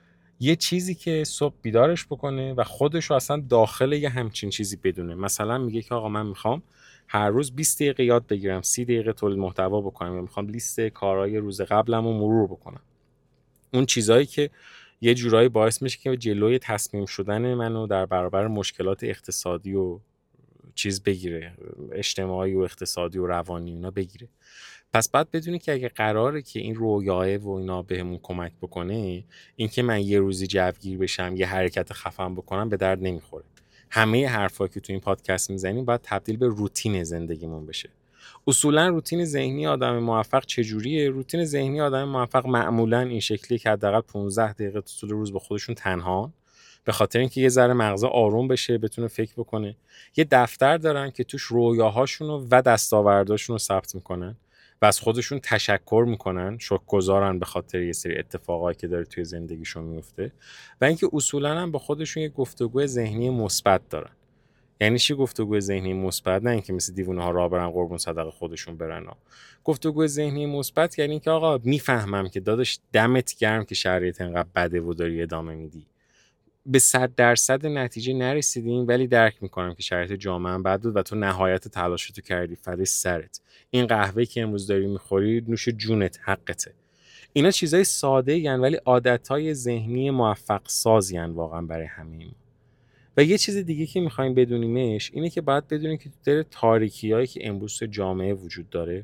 یه چیزی که صبح بیدارش بکنه و خودش رو اصلا داخل یه همچین چیزی بدونه. مثلا میگه که آقا من میخوام هر روز 20 دقیقه یاد بگیرم، 30 دقیقه تولید محتوا بکنم، یا میخوام لیست کارهای روز قبلم رو مرور بکنم. اون چیزایی که یه جورایی باعث میشه که جلوی تصمیم شدن منو در برابر مشکلات اقتصادی و چیز بگیره، اجتماعی و اقتصادی و روانی اینا بگیره. پس بعد بدونی که اگه قراره که این رویاه و اینا بهمون کمک بکنه، این که من یه روزی جوگیر بشم یه حرکت خفن بکنم به درد نمیخوره. همه حرفایی که تو این پادکست میزنیم باید تبدیل به روتین زندگیمون بشه. اصولا روتین ذهنی آدم موفق چجوریه؟ روتین ذهنی آدم موفق معمولا این شکلیه که حداقل 15 دقیقه طول روز با خودشون تنها، به خاطر اینکه یه ذره مغز آروم بشه، بتونه فکر بکنه. یه دفتر دارن که توش رویاهاشون و دستاورداشون رو ثبت میکنن و از خودشون تشکر میکنن، شکرگزارن به خاطر یه سری اتفاقایی که داره توی زندگیشون میفته. و اینکه اصولا هم با خودشون یه گفتگوی ذهنی مثبت دارن. یعنی چی گفتگوی ذهنی مثبت؟ نه اینکه مثل دیوونه ها راه برن قربون صدقه خودشون برن. گفتگوی ذهنی مثبت یعنی که آقا میفهمم که داداش دمت گرم که شرایط انقدر بده و داری ادامه میدی. به 100% نتیجه نرسیدیم ولی درک میکنم که شرایط جامعه بد بود و تو نهایت تلاشتو کردی، فدای سرت. این قهوه‌ای که امروز داری میخوری نوش جونت، حقته. اینا چیزای ساده این ولی عادتهای ذهنی موفق سازی ان واقعا برای همه ما. و یه چیز دیگه که میخوایم بدونیمش اینه که باید بدونیم که تو تاریکیایی که امروز جامعه وجود داره،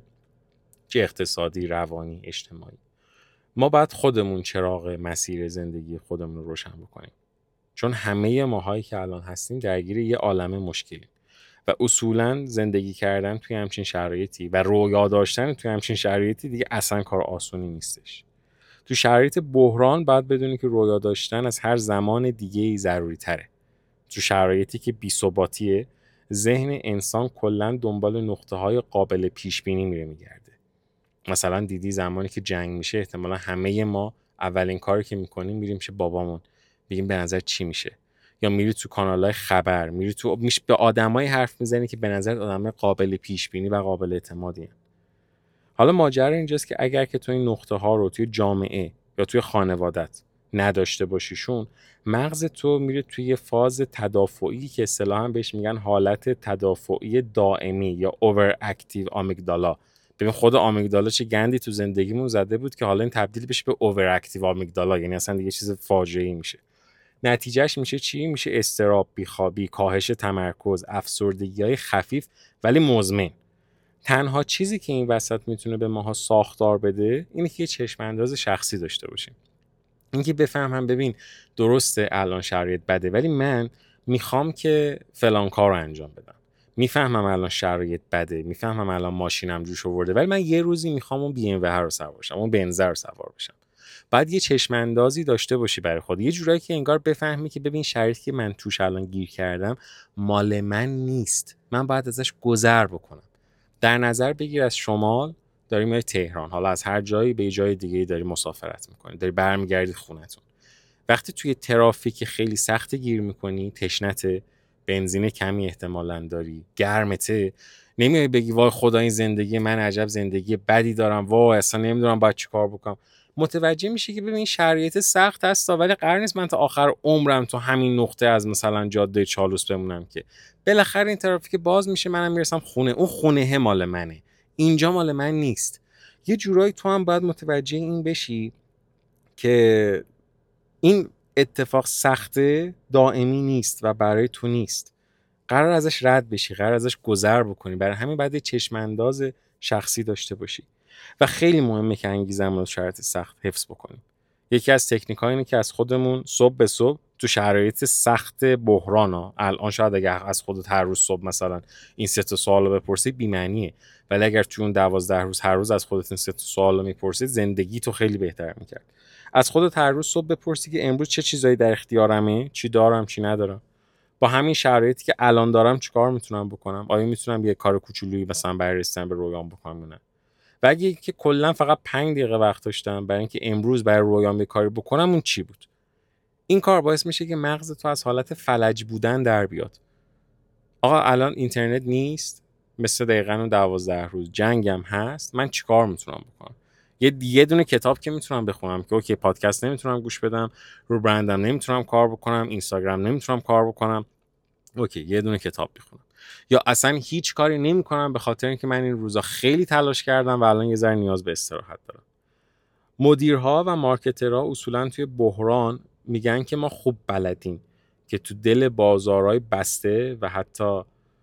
چه اقتصادی، روانی، اجتماعی، ما باید خودمون چراغ مسیر زندگی خودمون رو روشن بکنیم. چون همه ماهایی که الان هستیم درگیر یه عالمه مشکلی و اصولا زندگی کردن توی همچین شرایطی و رویا داشتن توی همچین شرایطی دیگه اصلا کار آسونی نیستش. تو شرایط بحران باید بدونی که رویا داشتن از هر زمان دیگه‌ای ضروری تره. تو شرایطی که بی‌ثباتیه، ذهن انسان کلاً دنبال نقطه‌های قابل پیش‌بینی میگرده. مثلا دیدی زمانی که جنگ میشه احتمالاً همه ما اولین کاری که میکنیم میریم چه بابامون بگیم به نظر چی میشه، یا میری تو کانال‌های خبر، میری تو به آدمای حرف میزنی که به نظر آدمای قابل پیش‌بینی و قابل اعتمادی. حالا ماجرا اینجاست که اگر که تو این نقطه‌ها رو توی جامعه یا توی خانوادت نداشته باشیشون، مغز تو میره توی فاز تدافعی که اصطلاحاً بهش میگن حالت تدافعی دائمی یا اوور اکتیو آمیگدالا. ببین خود آمیگدالا چه گندی تو زندگیمون زده بود که حالا این تبدیل بشه به اوور اکتیو آمیگدالا، یعنی اصلا دیگه چیز فاجعه‌ای میشه. نتیجهش میشه چی؟ میشه اضطراب، بیخوابی، کاهش تمرکز، افسردگی‌های خفیف ولی مزمن. تنها چیزی که این وسط میتونه به ماها ساختار بده اینه که یه چشم انداز شخصی داشته باشیم. اینکه بفهمم ببین درسته الان شرایط بده ولی من میخوام که فلان کار رو انجام بدم. میفهمم الان شرایط بده، میفهمم الان ماشینم جوش آورده ولی من یه روزی میخوام اون بی ام و رو سوار بشم، اون بنز رو سوار بشم. بعد یه چشم اندازی داشته باشی برای خود، یه جورایی که انگار بفهمی که ببین شرایطی که من توش الان گیر کردم مال من نیست، من باید ازش گذر بکنم. در نظر بگیر از شمال داری میای تهران، حالا از هر جایی به یه جای دیگه داری مسافرت میکنی، داری برمیگردی خونتون. وقتی توی ترافیک خیلی سخت گیر میکنی، تشنته، بنزین کمی احتمالاً داری، گرمته، نمیای بگی وای خدا این زندگی من عجب زندگی بدی دارم، وای اصلا نمیدونم باید چی کار بکنم. متوجه میشی که ببین شرایط سخت هست ولی قرار نیست من تا آخر عمرم تو همین نقطه از مثلا جاده چالوس بمونم، که بالاخره این ترافیک باز میشه، منم میرسم خونه، اون خونه مال منه، اینجا مال من نیست. یه جورایی تو هم باید متوجه این بشی که این اتفاق سخته دائمی نیست و برای تو نیست، قرار ازش رد بشی، قرار ازش گذر بکنی. برای همین باید چشم انداز شخصی داشته باشی و خیلی مهمه که انگیزه‌مون رو شرایط سخت حفظ بکنیم. یکی از تکنیک‌ها اینه که از خودمون صبح به صبح تو شرایط سخت بحرانا، الان شاید اگر از خودت هر روز صبح مثلا این سه تا سوالو بپرسی بی‌معنیه، ولی اگر تو اون 12 روز هر روز از خودت این سه تا سوالو میپرسی زندگی تو خیلی بهتر می‌کرد. از خودت هر روز صبح بپرسی که امروز چه چیزایی در اختیارمه، چی دارم چی ندارم، با همین شرایطی که الان دارم چیکار میتونم بکنم، آیا میتونم یه کار کوچولویی مثلا برای رسیدن به رویام بکنم یا نه. و اگه که کلا فقط 5 دقیقه وقت داشتم برای اینکه امروز برای رویام یه کاری بکنم، اون چی بود؟ این کار باعث میشه که مغز تو از حالت فلج بودن در بیاد. آقا الان اینترنت نیست، مثل دقیقاً اون 12 روز جنگم هست، من چیکار میتونم بکنم؟ یه دونه کتاب که میتونم بخونم که اوکی پادکست نمیتونم گوش بدم، رو برندم نمیتونم کار بکنم، اینستاگرام نمیتونم کار بکنم، اوکی یه دونه کتاب بخونم. یا اصلا هیچ کاری نمیکنم به خاطر اینکه من این روزا خیلی تلاش کردم و الان یه ذره نیاز به استراحت دارم. مدیرها و مارکترها اصولا توی بحران میگن که ما خوب بلدیم که تو دل بازارهای بسته و حتی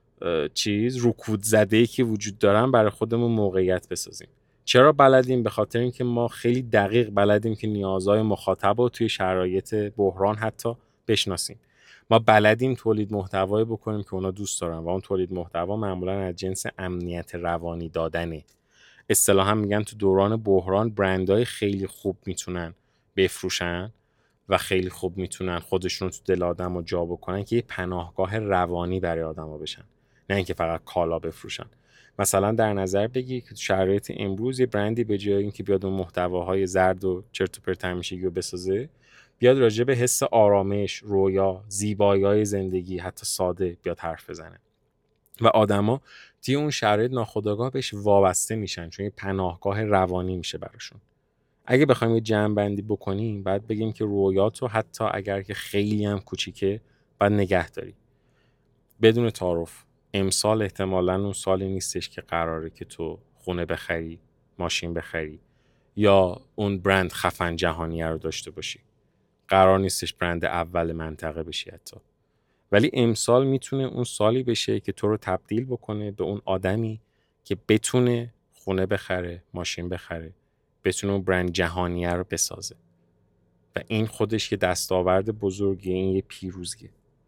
رکود زده‌ای که وجود دارن برای خودمون موقعیت بسازیم. چرا بلدیم؟ به خاطر اینکه ما خیلی دقیق بلدیم که نیازهای مخاطب رو توی شرایط بحران حتی بشناسیم. ما بلدیم تولید محتوایی بکنیم که اونا دوست دارن و اون تولید محتوا معمولا از جنس امنیت روانی دادنه. اصطلاحا میگن تو دوران بحران برندهای خیلی خوب میتونن بفروشن و خیلی خوب میتونن خودشون رو تو دل آدمو جا بکنن که یه پناهگاه روانی برای آدما بشن، نه اینکه فقط کالا بفروشن. مثلا در نظر بگیر که تو شرایط امروز یه برندی به جای اینکه بیاد اون محتواهای زرد و چرت و پرت همیشگی رو بسازه، بیاد راجع به حس آرامش، رویا، زیبایی‌های زندگی حتی ساده بیاد حرف بزنه و آدما توی اون شرایط ناخودآگاه بهش وابسته میشن، چون یه پناهگاه روانی میشه براشون. اگه بخوایم یه جمع‌بندی بکنیم بعد بگیم که رویاتو حتی اگر که خیلی هم کوچیکه باید نگه داری. بدون تعارف امسال احتمالاً اون سالی نیستش که قراره که تو خونه بخری، ماشین بخری یا اون برند خفن جهانیه رو داشته باشی. قرار نیستش برند اول منطقه بشی حتی. ولی امسال میتونه اون سالی بشه که تو رو تبدیل بکنه به اون آدمی که بتونه خونه بخره، ماشین بخره، بتونه اون برند جهانیه رو بسازه. و این خودش یه دستاورد بزرگیه، این یه پیروزیه.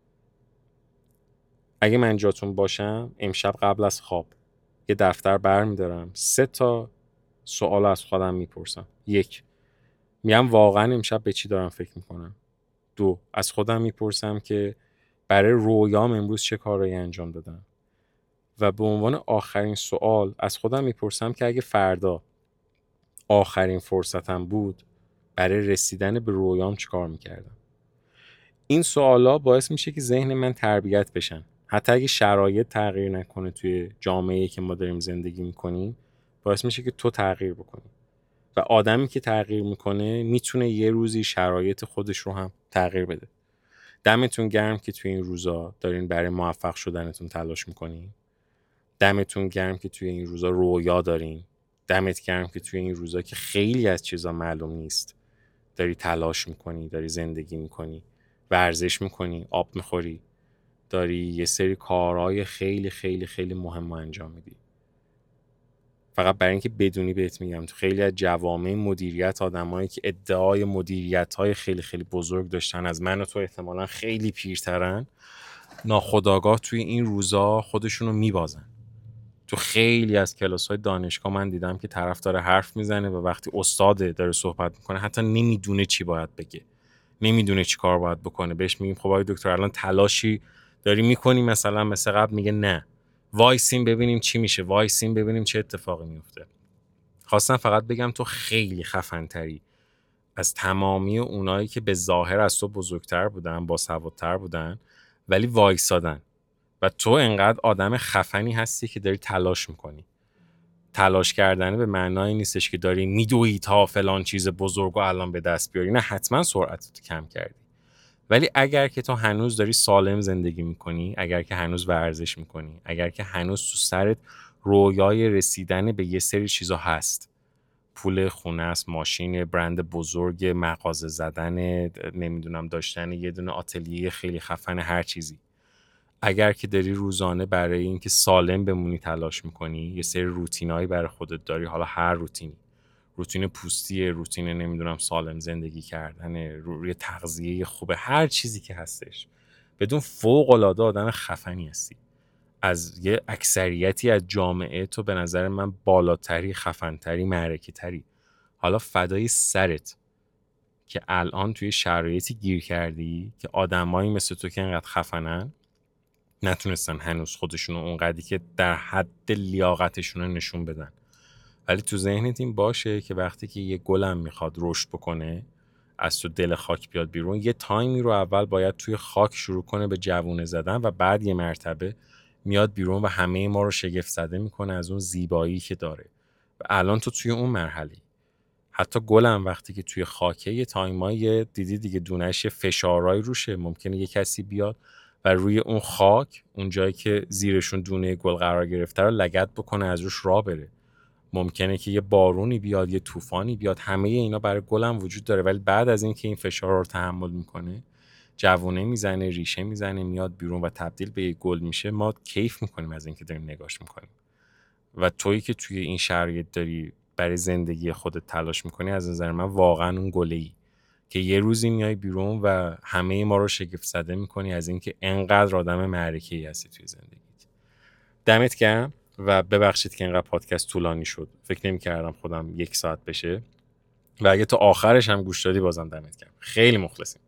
اگه من جاتون باشم امشب قبل از خواب یه دفتر برمیدارم، 3 تا سوال از خودم میپرسم. 1، میگم واقعا امشب به چی دارم فکر میکنم. 2، از خودم میپرسم که برای رویام امروز چه کارایی انجام دادم. و به عنوان آخرین سوال از خودم میپرسم که اگه فردا آخرین فرصتم بود برای رسیدن به رویام چیکار میکردم. این سوالا باعث میشه که ذهن من تربیت بشن. حتی اگه شرایط تغییر نکنه توی جامعه‌ای که ما داریم زندگی میکنیم، باعث میشه که تو تغییر بکنی. و آدمی که تغییر میکنه میتونه یه روزی شرایط خودش رو هم تغییر بده. دمتون گرم که توی این روزا دارین برای موفق شدنتون تلاش میکنین. دمتون گرم که توی این روزا رویا دارین دمت گرم که توی این روزا که خیلی از چیزا معلوم نیست داری تلاش میکنی، داری زندگی میکنی، ورزش میکنی، آب میخوری، داری یه سری کارهای خیلی خیلی خیلی مهم رو انجام میدی. فقط برای اینکه بدونی بهت میگم تو خیلی از جوامع مدیریت آدمایی که ادعای مدیریت‌های خیلی خیلی بزرگ داشتن از من و تو احتمالاً خیلی پیرترن، ناخودآگاه توی این روزا خودشونو میبازن. تو خیلی از کلاس‌های دانشگاه من دیدم که طرف داره حرف میزنه و وقتی استاد داره صحبت میکنه حتی نمیدونه چی باید بگه، نمیدونه چی کار باید بکنه. بهش میگیم خب آقای دکتر الان تلاشی داری میکنی مثلا مثل قبل؟ میگه نه، وایسیم ببینیم چی میشه، وایسیم ببینیم چه اتفاقی میفته. خواستم فقط بگم تو خیلی خفن‌تری از تمامی اونایی که به ظاهر از تو بزرگتر بودن، باسوادتر بودن، ولی وایسادن. و تو انقدر آدم خفنی هستی که داری تلاش میکنی. تلاش کردن به معنای نیستش که داری میدوی تا فلان چیز بزرگ و الان به دست بیاری. نه، حتما سرعتت کم کردی، ولی اگر که تو هنوز داری سالم زندگی میکنی، اگر که هنوز ورزش میکنی، اگر که هنوز تو سرت رویای رسیدن به یه سری چیزا هست، پول خونه است، ماشین برند بزرگ، مغازه زدن، نمیدونم داشتن یه دونه آتلیه خیلی خفن هر چیزی، اگر که داری روزانه برای اینکه سالم بمونی تلاش میکنی، یه سری روتینایی برای خودت داری، حالا هر روتینی، روتین پوستی، روتین نمیدونم سالم زندگی کردن، روی تغذیه خوبه، هر چیزی که هستش، بدون فوق العاده آدم خفنی هستی. از یه اکثریتی از جامعه تو به نظر من بالاتری، خفنتری، معرکه تری. حالا فدای سرت که الان توی شرایطی گیر کردی که آدمایی مثل تو که اینقدر خفنن نتونستن هنوز خودشونو اونقدری که در حد لیاقتشون رو نشون بدن. ولی تو ذهنت این باشه که وقتی که یه گلم میخواد رشد بکنه، از تو دل خاک بیاد بیرون، یه تایمی رو اول باید توی خاک شروع کنه به جوونه زدن و بعد یه مرتبه میاد بیرون و همه ما رو شگفت زده میکنه از اون زیبایی که داره. و الان تو توی اون مرحله. حتی گلم وقتی که توی خاکه یه تایمایی دیدی دیگه دونش فشارهای روشه، ممکنه یه کسی بیاد و روی اون خاک، اون جایی که زیرشون دونه گل قرار گرفته رو لگد بکنه، از روش راه بره. ممکنه که یه بارونی بیاد، یه طوفانی بیاد، همه اینا برای گلم وجود داره. ولی بعد از اینکه این فشار رو تحمل میکنه، جوونه میزنه، ریشه میزنه، میاد بیرون و تبدیل به یه گل میشه، ما کیف میکنیم از اینکه داریم نگاش میکنیم. و تویی که توی این شرایط داری برای زندگی خودت تلاش میکنی، از نظر من واقعا اون گله‌ای که یه روزی میای بیرون و همه ما رو شگفت زده میکنی از اینکه انقدر آدم معرکه‌ای هستی توی زندگیت. دمت گرم و ببخشید که اینقدر پادکست طولانی شد. فکر نمی‌کردم خودم 1 ساعت بشه و اگه تا آخرش هم گوش دادی بازم دمت گرم. خیلی مخلصیم.